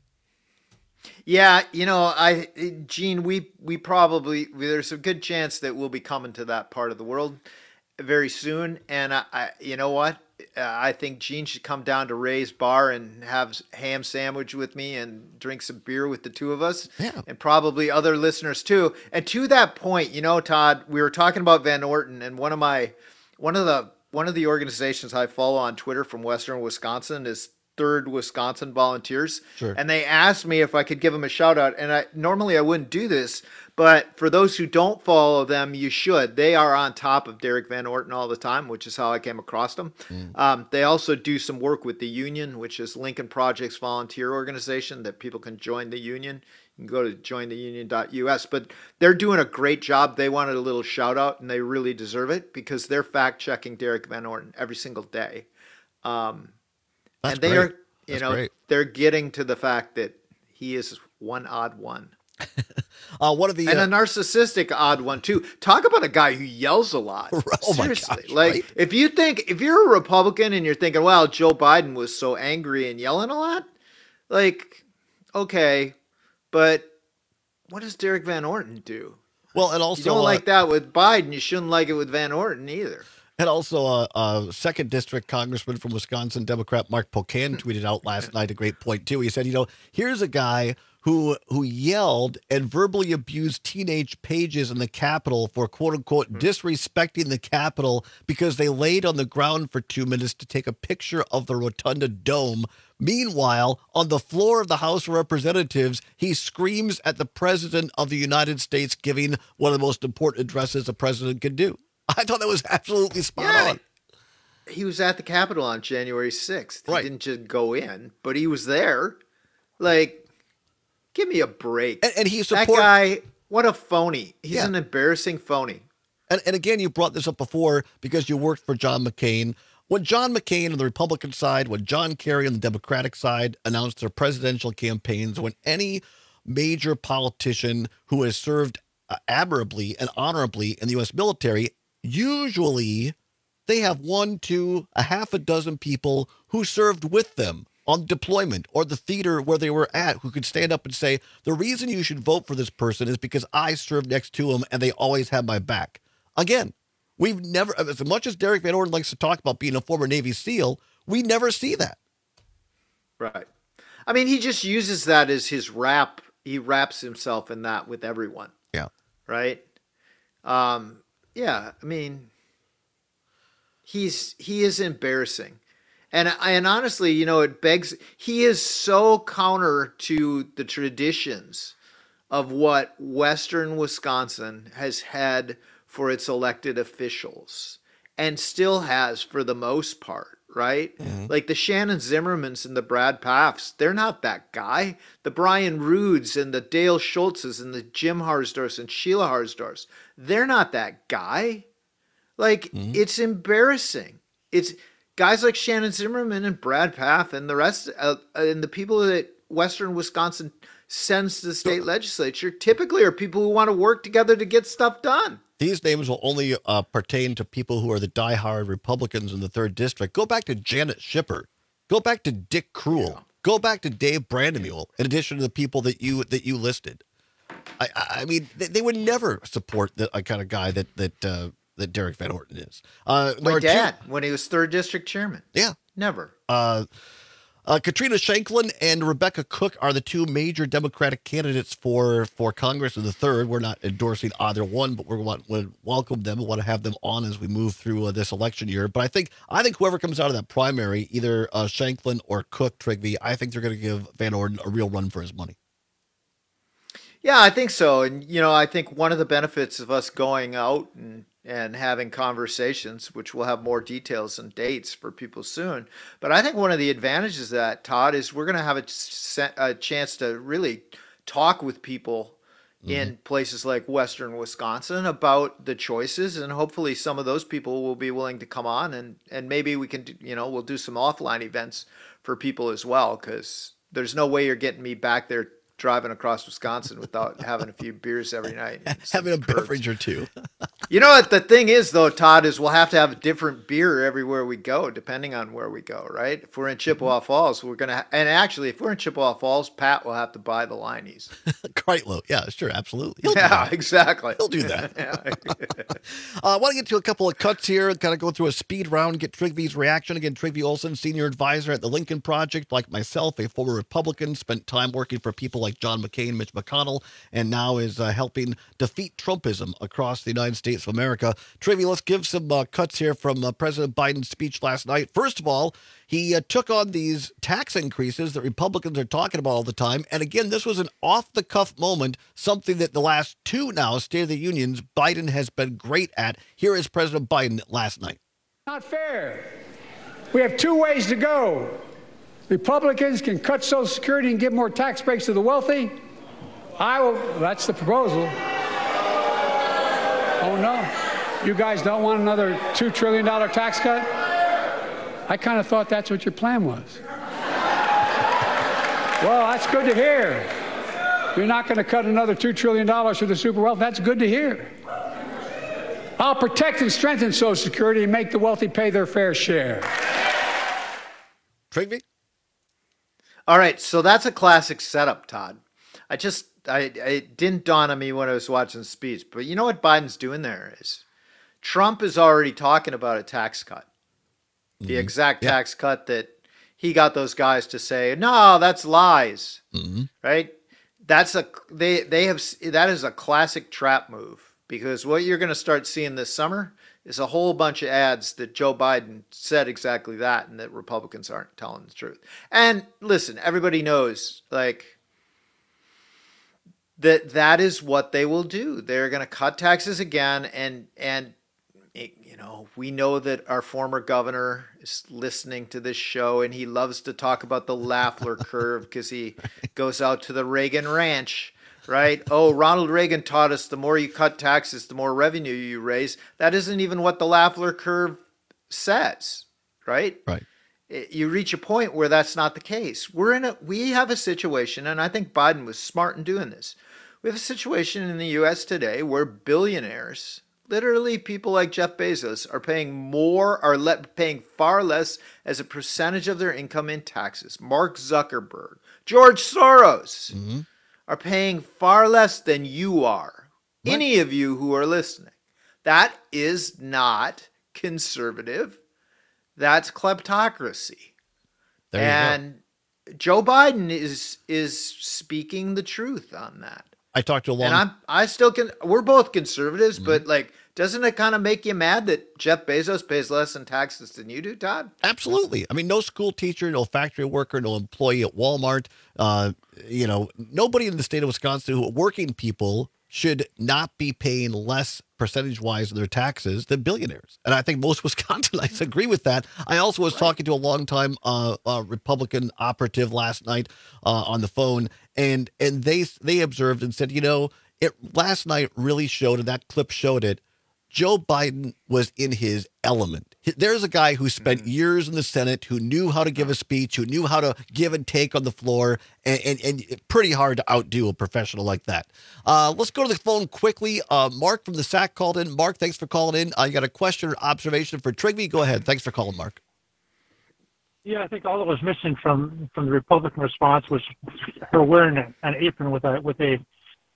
Yeah, you know, I Gene, we we probably there's a good chance that we'll be coming to that part of the world very soon. And I, I you know what? Uh, I think Gene should come down to Ray's bar and have s- ham sandwich with me and drink some beer with the two of us, Yeah. and probably other listeners too. And to that point, you know, Todd, we were talking about Van Orton, and one of my one of the one of the organizations I follow on Twitter from Western Wisconsin is Third Wisconsin Volunteers. Sure. And they asked me if I could give them a shout out. And I normally I wouldn't do this, but for those who don't follow them, you should. They are on top of Derek Van Orton all the time, which is how I came across them. Um, they also do some work with the union, which is Lincoln Project's volunteer organization that people can join the union. You can go to join the union dot U S, but they're doing a great job. They wanted a little shout out, and they really deserve it because they're fact checking Derek Van Orton every single day. Um, That's and they great. are, you That's know, great. they're getting to the fact that he is one odd one. Uh, one of the and uh, a narcissistic odd one too. Talk about a guy who yells a lot. Oh my Seriously, gosh, like right? if you think if you're a Republican and you're thinking, well, Joe Biden was so angry and yelling a lot, like, okay, but what does Derek Van Orton do? well, and also You don't uh, like that with Biden, you shouldn't like it with Van Orton either. And also, uh, uh, second district congressman from Wisconsin, Democrat Mark Pocan, tweeted out last night a great point too. He said, "You know, here's a guy who who yelled and verbally abused teenage pages in the Capitol for quote unquote disrespecting the Capitol because they laid on the ground for two minutes to take a picture of the Rotunda Dome. Meanwhile, on the floor of the House of Representatives, he screams at the President of the United States, giving one of the most important addresses a president could do." I thought that was absolutely spot Yeah. on. He was at the Capitol on January sixth. Right. He didn't just go in, but he was there. Like, give me a break. And, and he that supported. guy, what a phony. He's Yeah. an embarrassing phony. And, and again, you brought this up before because you worked for John McCain. When John McCain on the Republican side, when John Kerry on the Democratic side announced their presidential campaigns, when any major politician who has served uh, admirably and honorably in the U S military, usually they have one, two, a half a dozen people who served with them on deployment or the theater where they were at, who could stand up and say, the reason you should vote for this person is because I served next to him and they always have my back. Again, we've never, as much as Derek Van Orden likes to talk about being a former Navy SEAL, we never see that. Right. I mean, he just uses that as his rap. He wraps himself in that with everyone. Yeah. Right. Um, yeah. I mean, he's, he is embarrassing. And, and honestly, you know, it begs, he is so counter to the traditions of what Western Wisconsin has had for its elected officials and still has for the most part, right? Mm-hmm. Like the Shannon Zimmermans and the Brad Paffs, they're not that guy. The Brian Roods and the Dale Schultzes and the Jim Harsdorfs and Sheila Harsdorfs, they're not that guy. Like, mm-hmm. It's embarrassing. It's guys like Shannon Zimmerman and Brad Paff and the rest, uh, and the people that Western Wisconsin sends to the state legislature typically are people who want to work together to get stuff done. These names will only uh, pertain to people who are the diehard Republicans in the third district. Go back to Janet Schipper. Go back to Dick Cruel. Yeah. Go back to Dave Brandemule, in addition to the people that you that you listed. I, I mean, they, they would never support the a kind of guy that that uh, that Derek Van Orden is. Uh, My dad, two, when he was third district chairman. Yeah. Never. Uh, uh, Katrina Shanklin and Rebecca Cook are the two major Democratic candidates for, for Congress in the third. We're not endorsing either one, but we want to welcome them and want to have them on as we move through uh, this election year. But I think I think whoever comes out of that primary, either uh, Shanklin or Cook, Trigby, I think they're going to give Van Orden a real run for his money. Yeah, I think so. And, you know, I think one of the benefits of us going out and and having conversations, which we'll have more details and dates for people soon. But I think one of the advantages of that, Todd, is we're going to have a, a chance to really talk with people mm-hmm. in places like Western Wisconsin about the choices. And hopefully some of those people will be willing to come on and, and maybe we can, you know, we'll do some offline events for people as well. Cause there's no way you're getting me back there driving across Wisconsin without having a few beers every night. Having a curbs. beverage or two. You know what the thing is, though, Todd, is we'll have to have a different beer everywhere we go, depending on where we go, right? If we're in Chippewa mm-hmm. Falls, we're going to... Ha- and actually, if we're in Chippewa Falls, Pat will have to buy the Lineys. Quite low. Yeah, sure, absolutely. He'll yeah, exactly. He'll do that. uh, I want to get to a couple of cuts here, kind of go through a speed round, get Trigby's reaction. Again, Trigby Olson, senior advisor at the Lincoln Project, like myself, a former Republican, spent time working for people like John McCain, Mitch McConnell, and now is uh, helping defeat Trumpism across the United States of America. Trivia, let's give some uh, cuts here from uh, President Biden's speech last night. First of all, he uh, took on these tax increases that Republicans are talking about all the time. And again, this was an off-the-cuff moment, something that the last two now State of the Unions, Biden has been great at. Here is President Biden last night. Not fair. We have two ways to go. Republicans can cut Social Security and give more tax breaks to the wealthy. I will, that's the proposal. Oh, no. You guys don't want another two trillion dollars tax cut? I kind of thought that's what your plan was. Well, that's good to hear. You're not going to cut another two trillion dollars for the super wealthy. That's good to hear. I'll protect and strengthen Social Security and make the wealthy pay their fair share. Trigby? All right, so that's a classic setup, Todd. I just, I, it didn't dawn on me when I was watching the speech, but you know what Biden's doing there is Trump is already talking about a tax cut, mm-hmm. the exact yeah. tax cut that he got those guys to say, no, that's lies, mm-hmm. right? That's a, they, they have, that is a classic trap move because what you're going to start seeing this summer is a whole bunch of ads that Joe Biden said exactly that and that Republicans aren't telling the truth. And listen, everybody knows like that that is what they will do. They're going to cut taxes again. And, and it, you know, we know that our former governor is listening to this show and he loves to talk about the Lafleur curve because he goes out to the Reagan Ranch. Right? Oh, Ronald Reagan taught us the more you cut taxes, the more revenue you raise. That isn't even what the Lafleur curve says, right? Right. You reach a point where that's not the case. We're in a, we have a situation, and I think Biden was smart in doing this. We have a situation in the U S today where billionaires, literally people like Jeff Bezos, are paying more, are let, paying far less as a percentage of their income in taxes. Mark Zuckerberg, George Soros Mm-hmm. are paying far less than you are. Right. Any of you who are listening. That is not conservative. That's kleptocracy. There you and go. Joe Biden is is speaking the truth on that. I talked to a long. And I'm I still can. We're both conservatives, Mm-hmm. but like, doesn't it kind of make you mad that Jeff Bezos pays less in taxes than you do, Todd? Absolutely. I mean, no school teacher, no factory worker, no employee at Walmart. Uh, you know, nobody in the state of Wisconsin who working people should not be paying less percentage-wise of their taxes than billionaires. And I think most Wisconsinites agree with that. I also was talking to a longtime uh, uh, Republican operative last night uh, on the phone, and and they they observed and said, you know, it last night really showed, and that clip showed it, Joe Biden was in his element. There's a guy who spent years in the Senate, who knew how to give a speech, who knew how to give and take on the floor, and, and, and pretty hard to outdo a professional like that. Uh, let's go to the phone quickly. Uh, Mark from the S A C called in. Mark, thanks for calling in. Uh, you got a question or observation for Trigby? Go ahead. Thanks for calling, Mark. Yeah, I think all that was missing from, from the Republican response was her wearing an apron with a with a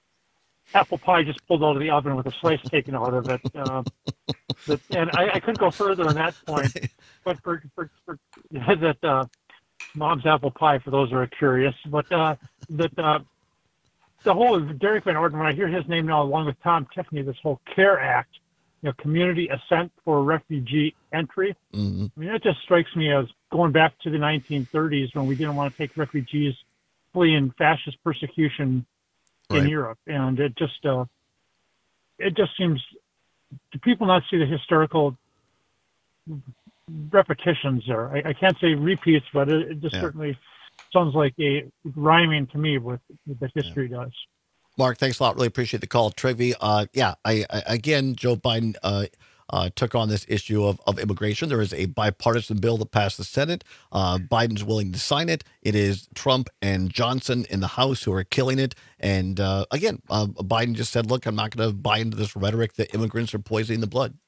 apple pie just pulled out of the oven with a slice taken out of it. Uh, but, and I, I couldn't go further on that point. But for, for, for that uh, mom's apple pie, for those who are curious, but uh, that uh, the whole Derek Van Orden, when I hear his name now, along with Tom Tiffany, this whole CARE Act, you know, community assent for refugee entry. Mm-hmm. I mean, it just strikes me as going back to the nineteen thirties when we didn't want to take refugees fleeing fascist persecution in Right. Europe, and it just uh, it just seems, do people not see the historical repetitions there? I, I can't say repeats, but it, it just Yeah. certainly sounds like a rhyming to me with, with the history does. Mark, thanks a lot. Really appreciate the call. Trivy, uh, yeah, I, I again, Joe Biden uh, uh, took on this issue of, of immigration. There is a bipartisan bill that passed the Senate. Uh, Biden's willing to sign it. It is Trump and Johnson in the House who are killing it. And uh, again, uh, Biden just said, look, I'm not going to buy into this rhetoric that immigrants are poisoning the blood.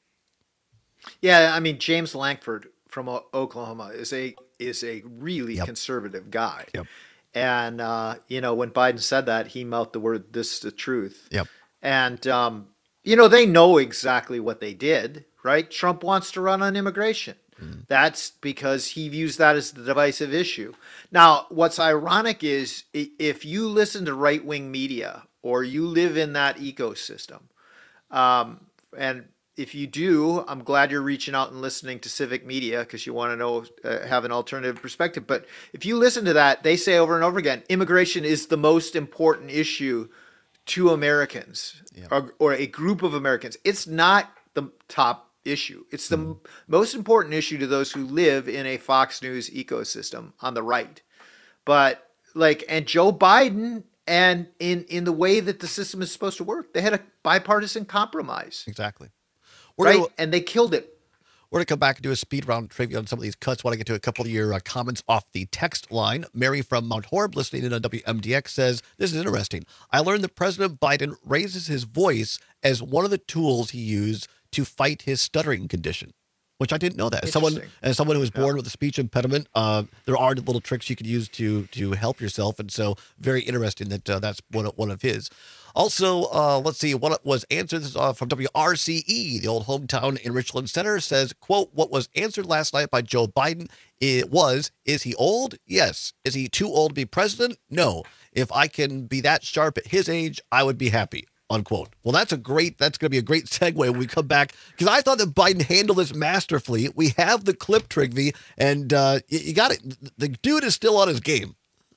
Yeah, I mean, James Lankford from o- Oklahoma is a is a really Yep. conservative guy. Yep. And, uh, you know, when Biden said that, he mouthed the word, this is the truth. Yep. And, um, you know, they know exactly what they did, right? Trump wants to run on immigration. Mm. That's because he views that as the divisive issue. Now, what's ironic is i- if you listen to right-wing media or you live in that ecosystem, um, and if you do, I'm glad you're reaching out and listening to civic media because you want to know, uh, have an alternative perspective. But if you listen to that, they say over and over again, immigration is the most important issue to Americans or, or a group of Americans. It's not the top issue. It's the m- most important issue to those who live in a Fox News ecosystem on the right. But like, and Joe Biden, and in, in the way that the system is supposed to work, they had a bipartisan compromise. Exactly. Right? Gonna, and they killed it. We're going to come back and do a speed round trivia on some of these cuts. Want to get to a couple of your uh, comments off the text line. Mary from Mount Horeb, listening in on W M D X, says, this is interesting. I learned that President Biden raises his voice as one of the tools he used to fight his stuttering condition, which I didn't know that. As someone, as someone who was born with a speech impediment, uh, there are little tricks you could use to to help yourself. And so very interesting that uh, that's one of, one of his. Also, uh, let's see, what was answered this is, uh, from W R C E, the old hometown in Richland Center, says, quote, what was answered last night by Joe Biden it was, is he old? Yes. Is he too old to be president? No. If I can be that sharp at his age, I would be happy, unquote. Well, that's a great, that's going to be a great segue when we come back, because I thought that Biden handled this masterfully. We have the clip, Trigby, and uh, you, you got it. The dude is still on his game.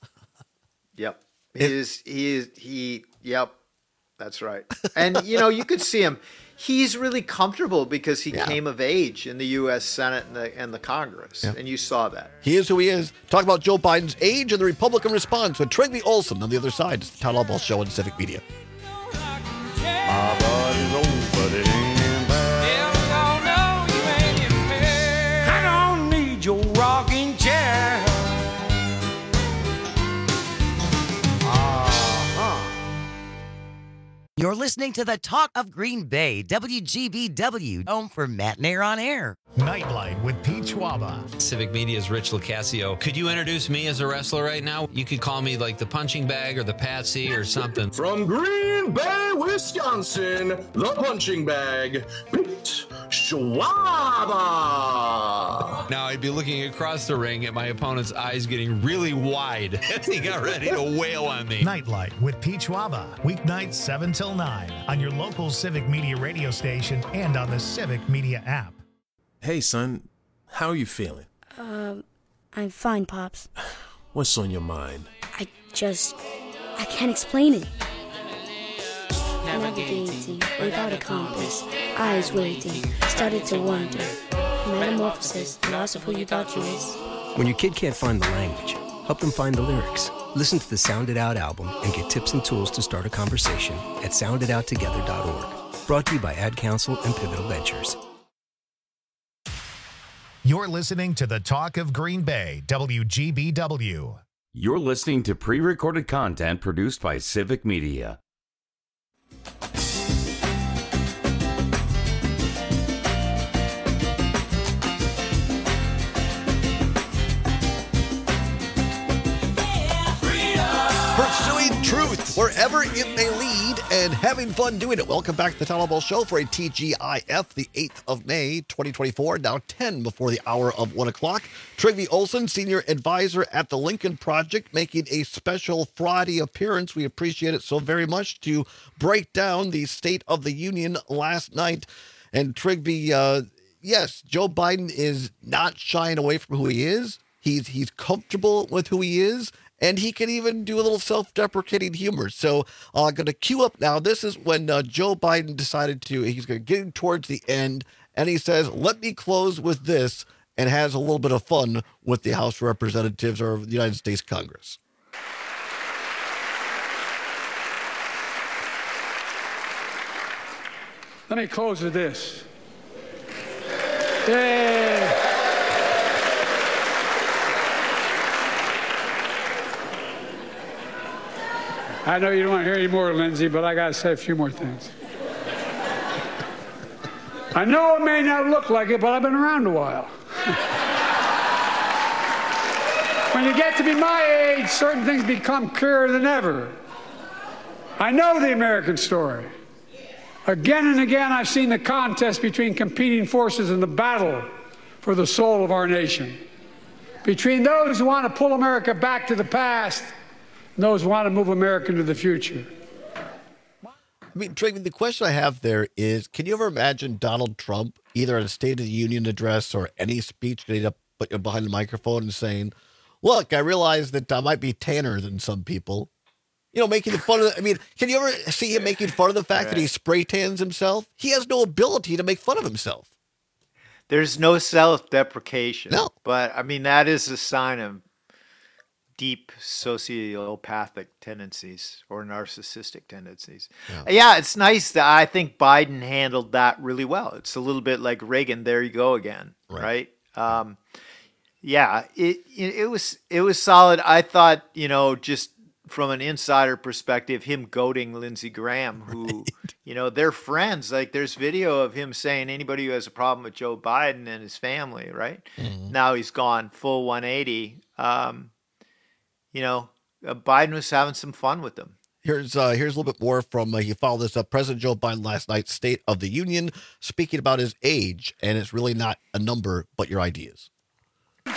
Yep. He is, he is, he, yep. That's right. And, you know, you could see him. He's really comfortable because he Yeah. came of age in the U S Senate and the, and the Congress. Yeah. And you saw that. He is who he is. Talk about Joe Biden's age and the Republican response with Trigby Olson on the other side. It's the Todd Albaugh Show on Civic Media. My body's old, but it ain't bad. I don't need your rocking chair. Uh-huh. listening to the Talk of Green Bay, W G B W, home for Matt Nair on Air. Nightlight with Pete Schwaba. Civic Media's Rich Lucasio. Could you introduce me as a wrestler right now? You could call me like the punching bag or the Patsy or something. From Green Bay, Wisconsin, the punching bag, Pete Schwaba. Now I'd be looking across the ring at my opponent's eyes getting really wide as he got ready to wail on me. Nightlight with Pete Schwaba. Weeknights seven till nine on your local Civic Media radio station and on the Civic Media app. Hey, son. How are you feeling? Um, I'm fine, Pops. What's on your mind? I just... I can't explain it. Navigating without a compass, eyes waiting, started to wonder. Metamorphosis, the loss of who you thought you is. When your kid can't find the language, help them find the lyrics. Listen to the Sound It Out album and get tips and tools to start a conversation at sound it out together dot org. Brought to you by Ad Council and Pivotal Ventures. You're listening to the Talk of Green Bay, W G B W. You're listening to pre-recorded content produced by Civic Media. Pursuing truth wherever it may lead and having fun doing it. Welcome back to the Tyler Ball Show for a T G I F, the eighth of May, twenty twenty-four, now ten before the hour of one o'clock. Trygve Olsen, Senior Advisor at the Lincoln Project, making a special Friday appearance. We appreciate it so very much to break down the State of the Union last night. And Trygve, uh, yes, Joe Biden is not shying away from who he is. He's he's comfortable with who he is. And he can even do a little self-deprecating humor. So I'm uh, going to cue up now. This is when uh, Joe Biden decided to, he's going to get towards the end, and he says, let me close with this, and has a little bit of fun with the House of Representatives or the United States Congress. Let me close with this. Yeah. I know you don't want to hear any more, Lindsay, but I got to say a few more things. I know it may not look like it, but I've been around a while. When you get to be my age, certain things become clearer than ever. I know the American story. Again and again, I've seen the contest between competing forces in the battle for the soul of our nation. Between those who want to pull America back to the past and those who want to move America into the future. I mean, Trygve, the question I have there is, can you ever imagine Donald Trump, either at a State of the Union address or any speech, getting up behind the microphone and saying, look, I realize that I might be tanner than some people. You know, making fun of, I mean, can you ever see him making fun of the fact right. that he spray tans himself? He has no ability to make fun of himself. There's no self-deprecation. No. But, I mean, that is a sign of deep sociopathic tendencies or narcissistic tendencies. Yeah. yeah, it's nice that I think Biden handled that really well. It's a little bit like Reagan. There you go again, right? right? Um, yeah, it, it it was it was solid. I thought, you know, just from an insider perspective, him goading Lindsey Graham, who, right. you know, they're friends. Like there's video of him saying anybody who has a problem with Joe Biden and his family, right? Mm-hmm. Now he's gone full one eighty. Um, You know, uh, Biden was having some fun with them. Here's uh, here's a little bit more from, uh, you followed this up, President Joe Biden last night's State of the Union, speaking about his age, and it's really not a number, but your ideas. The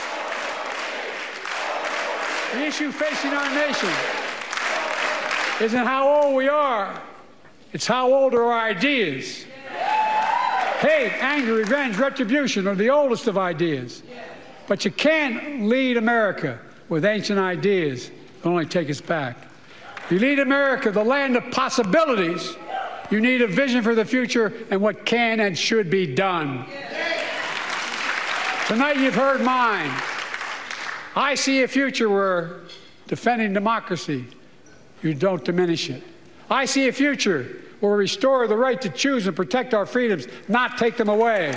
issue facing our nation isn't how old we are, it's how old are our ideas. Hate, anger, revenge, retribution are the oldest of ideas. But you can't lead America with ancient ideas that only take us back. You lead America, the land of possibilities. You need a vision for the future and what can and should be done. Tonight you've heard mine. I see a future where defending democracy, you don't diminish it. I see a future where we restore the right to choose and protect our freedoms, not take them away.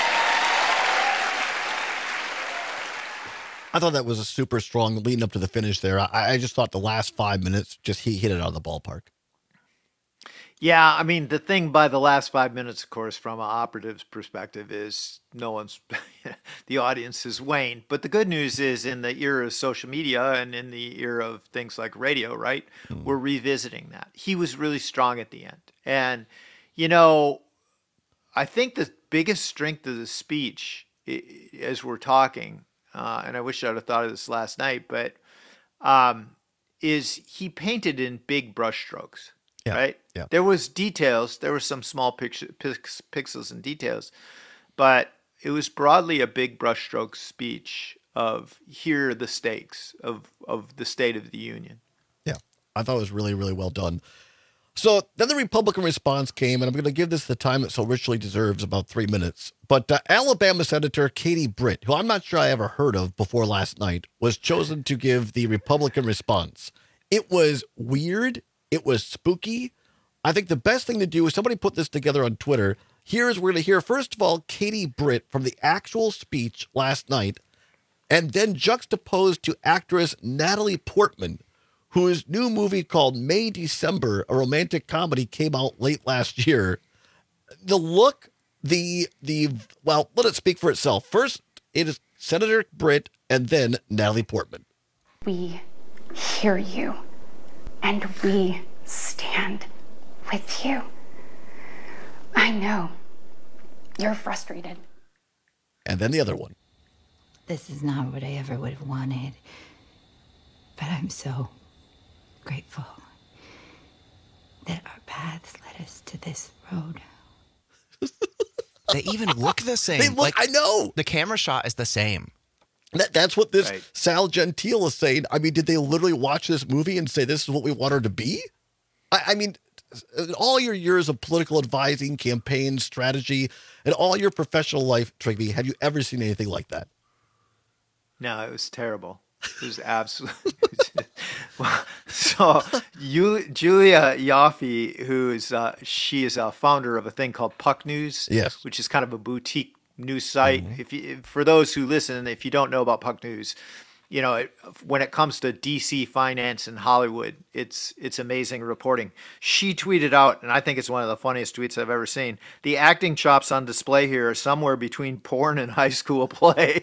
I thought that was a super strong leading up to the finish there. I, I just thought the last five minutes, just he hit it out of the ballpark. Yeah, I mean, the thing by the last five minutes, of course, from an operative's perspective is no one's, the audience has waned. But the good news is in the era of social media and in the era of things like radio, right, mm. we're revisiting that. He was really strong at the end. And, you know, I think the biggest strength of the speech, as we're talking, uh, and I wish I'd have thought of this last night, but um, is he painted in big brushstrokes. Yeah, right? Yeah. There was details. There were some small pix- pix- pixels and details, but it was broadly a big brushstroke speech of here are the stakes of, of the State of the Union. Yeah, I thought it was really, really well done. So then the Republican response came, and I'm going to give this the time it so richly deserves, about three minutes. But uh, Alabama Senator Katie Britt, who I'm not sure I ever heard of before last night, was chosen to give the Republican response. It was weird. It was spooky. I think the best thing to do is somebody put this together on Twitter. Here's, we're going to hear, first of all, Katie Britt from the actual speech last night, and then juxtaposed to actress Natalie Portman, whose new movie called May December, a romantic comedy, came out late last year. The look, the, the well, let it speak for itself. First, it is Senator Britt, and then Natalie Portman. We hear you. And we stand with you. I know you're frustrated. And then the other one. This is not what I ever would have wanted, but I'm so grateful that our paths led us to this road. They even look the same. They look, like, I know. The camera shot is the same. That, that's what this right. Sal Gentile is saying. I mean, did they literally watch this movie and say this is what we want her to be? I, I mean, in all your years of political advising, campaign strategy, and all your professional life, Trigby, have you ever seen anything like that? No, it was terrible. It was absolutely. So you, Julia Ioffe, who is uh, she is a founder of a thing called Puck News, yes, which is kind of a boutique news site. Mm-hmm. If you, for those who listen, if you don't know about Puck News, you know, it, when it comes to D C finance and Hollywood, it's it's amazing reporting. She tweeted out, and I think it's one of the funniest tweets I've ever seen. The acting chops on display here are somewhere between porn and high school play.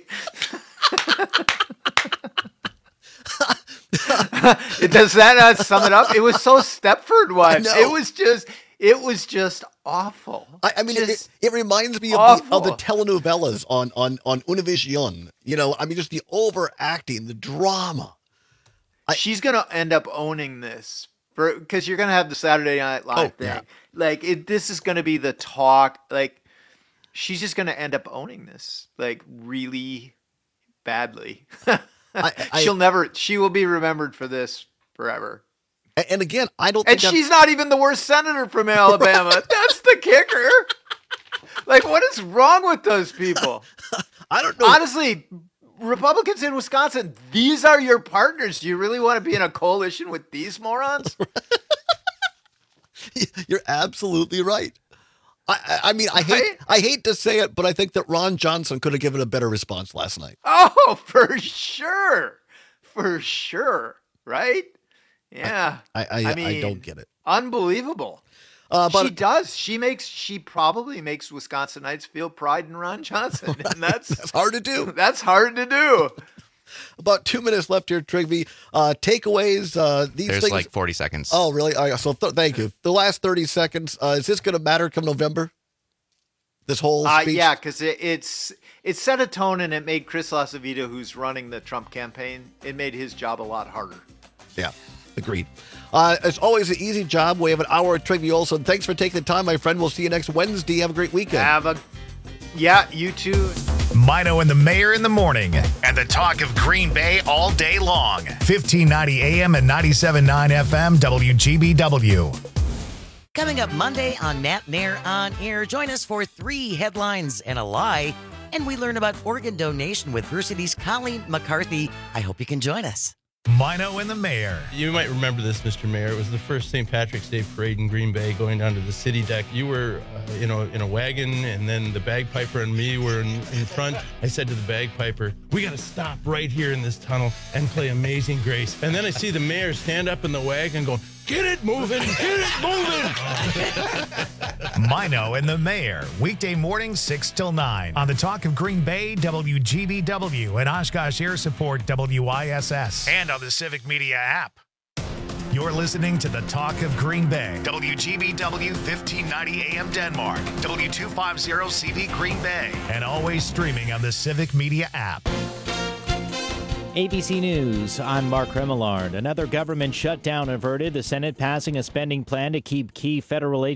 Does that not sum it up? It was so Stepford Wives. It was just, it was just awful. I, I mean, just it, it reminds me of the, of the telenovelas on, on, on Univision. You know, I mean, just the overacting, the drama. I, She's going to end up owning this for because you're going to have the Saturday Night Live oh, thing. Yeah. Like, it, this is going to be the talk. Like, she's just going to end up owning this, like, really badly. I, I, She'll never, she will be remembered for this forever. And again, I don't and think she's I'm... not even the worst senator from Alabama. That's the kicker. Like, what is wrong with those people? I don't know. Honestly, Republicans in Wisconsin, these are your partners. Do you really want to be in a coalition with these morons? You're absolutely right. I, I mean, I hate right? I hate to say it, but I think that Ron Johnson could have given a better response last night. Oh, for sure. For sure. Right? Yeah. I I, I, I, mean, I don't get it. Unbelievable. Uh, but she does. She makes. She probably makes Wisconsinites feel pride in Ron Johnson, and that's that's hard to do. That's hard to do. About two minutes left here, Trigby. Uh, takeaways. Uh, these There's things... like forty seconds. Oh, really? All right, so th- thank you. The last thirty seconds. Uh, is this going to matter come November? This whole uh, speech? Yeah, because it, it's it set a tone, and it made Chris LaCivita, who's running the Trump campaign, it made his job a lot harder. Yeah. Agreed. Uh, it's always an easy job. We have an hour of Trigby Olson. Thanks for taking the time, my friend. We'll see you next Wednesday. Have a great weekend. Have a, yeah, you too. Mino and the Mayor in the morning, and the talk of Green Bay all day long. fifteen ninety A M and ninety-seven point nine F M, W G B W. Coming up Monday on Nat Nair On Air, join us for three headlines and a lie, and we learn about organ donation with Versity's Colleen McCarthy. I hope you can join us. Mino and the Mayor. You might remember this, Mister Mayor. It was the first Saint Patrick's Day parade in Green Bay, going down to the city deck. You were, uh, you know, in a wagon, and then the bagpiper and me were in, in front. I said to the bagpiper, "We got to stop right here in this tunnel and play Amazing Grace." And then I see the mayor stand up in the wagon, going, Get it moving. Get it moving. Mino and the Mayor, weekday mornings six till nine on the Talk of Green Bay, W G B W, and Oshkosh Air Support, W I S S, and on the Civic Media app. You're listening to the Talk of Green Bay, W G B W fifteen ninety A M Denmark, W two fifty C V Green Bay, and always streaming on the Civic Media app. A B C News, I'm Mark Remillard. Another government shutdown averted, the Senate passing a spending plan to keep key federal agencies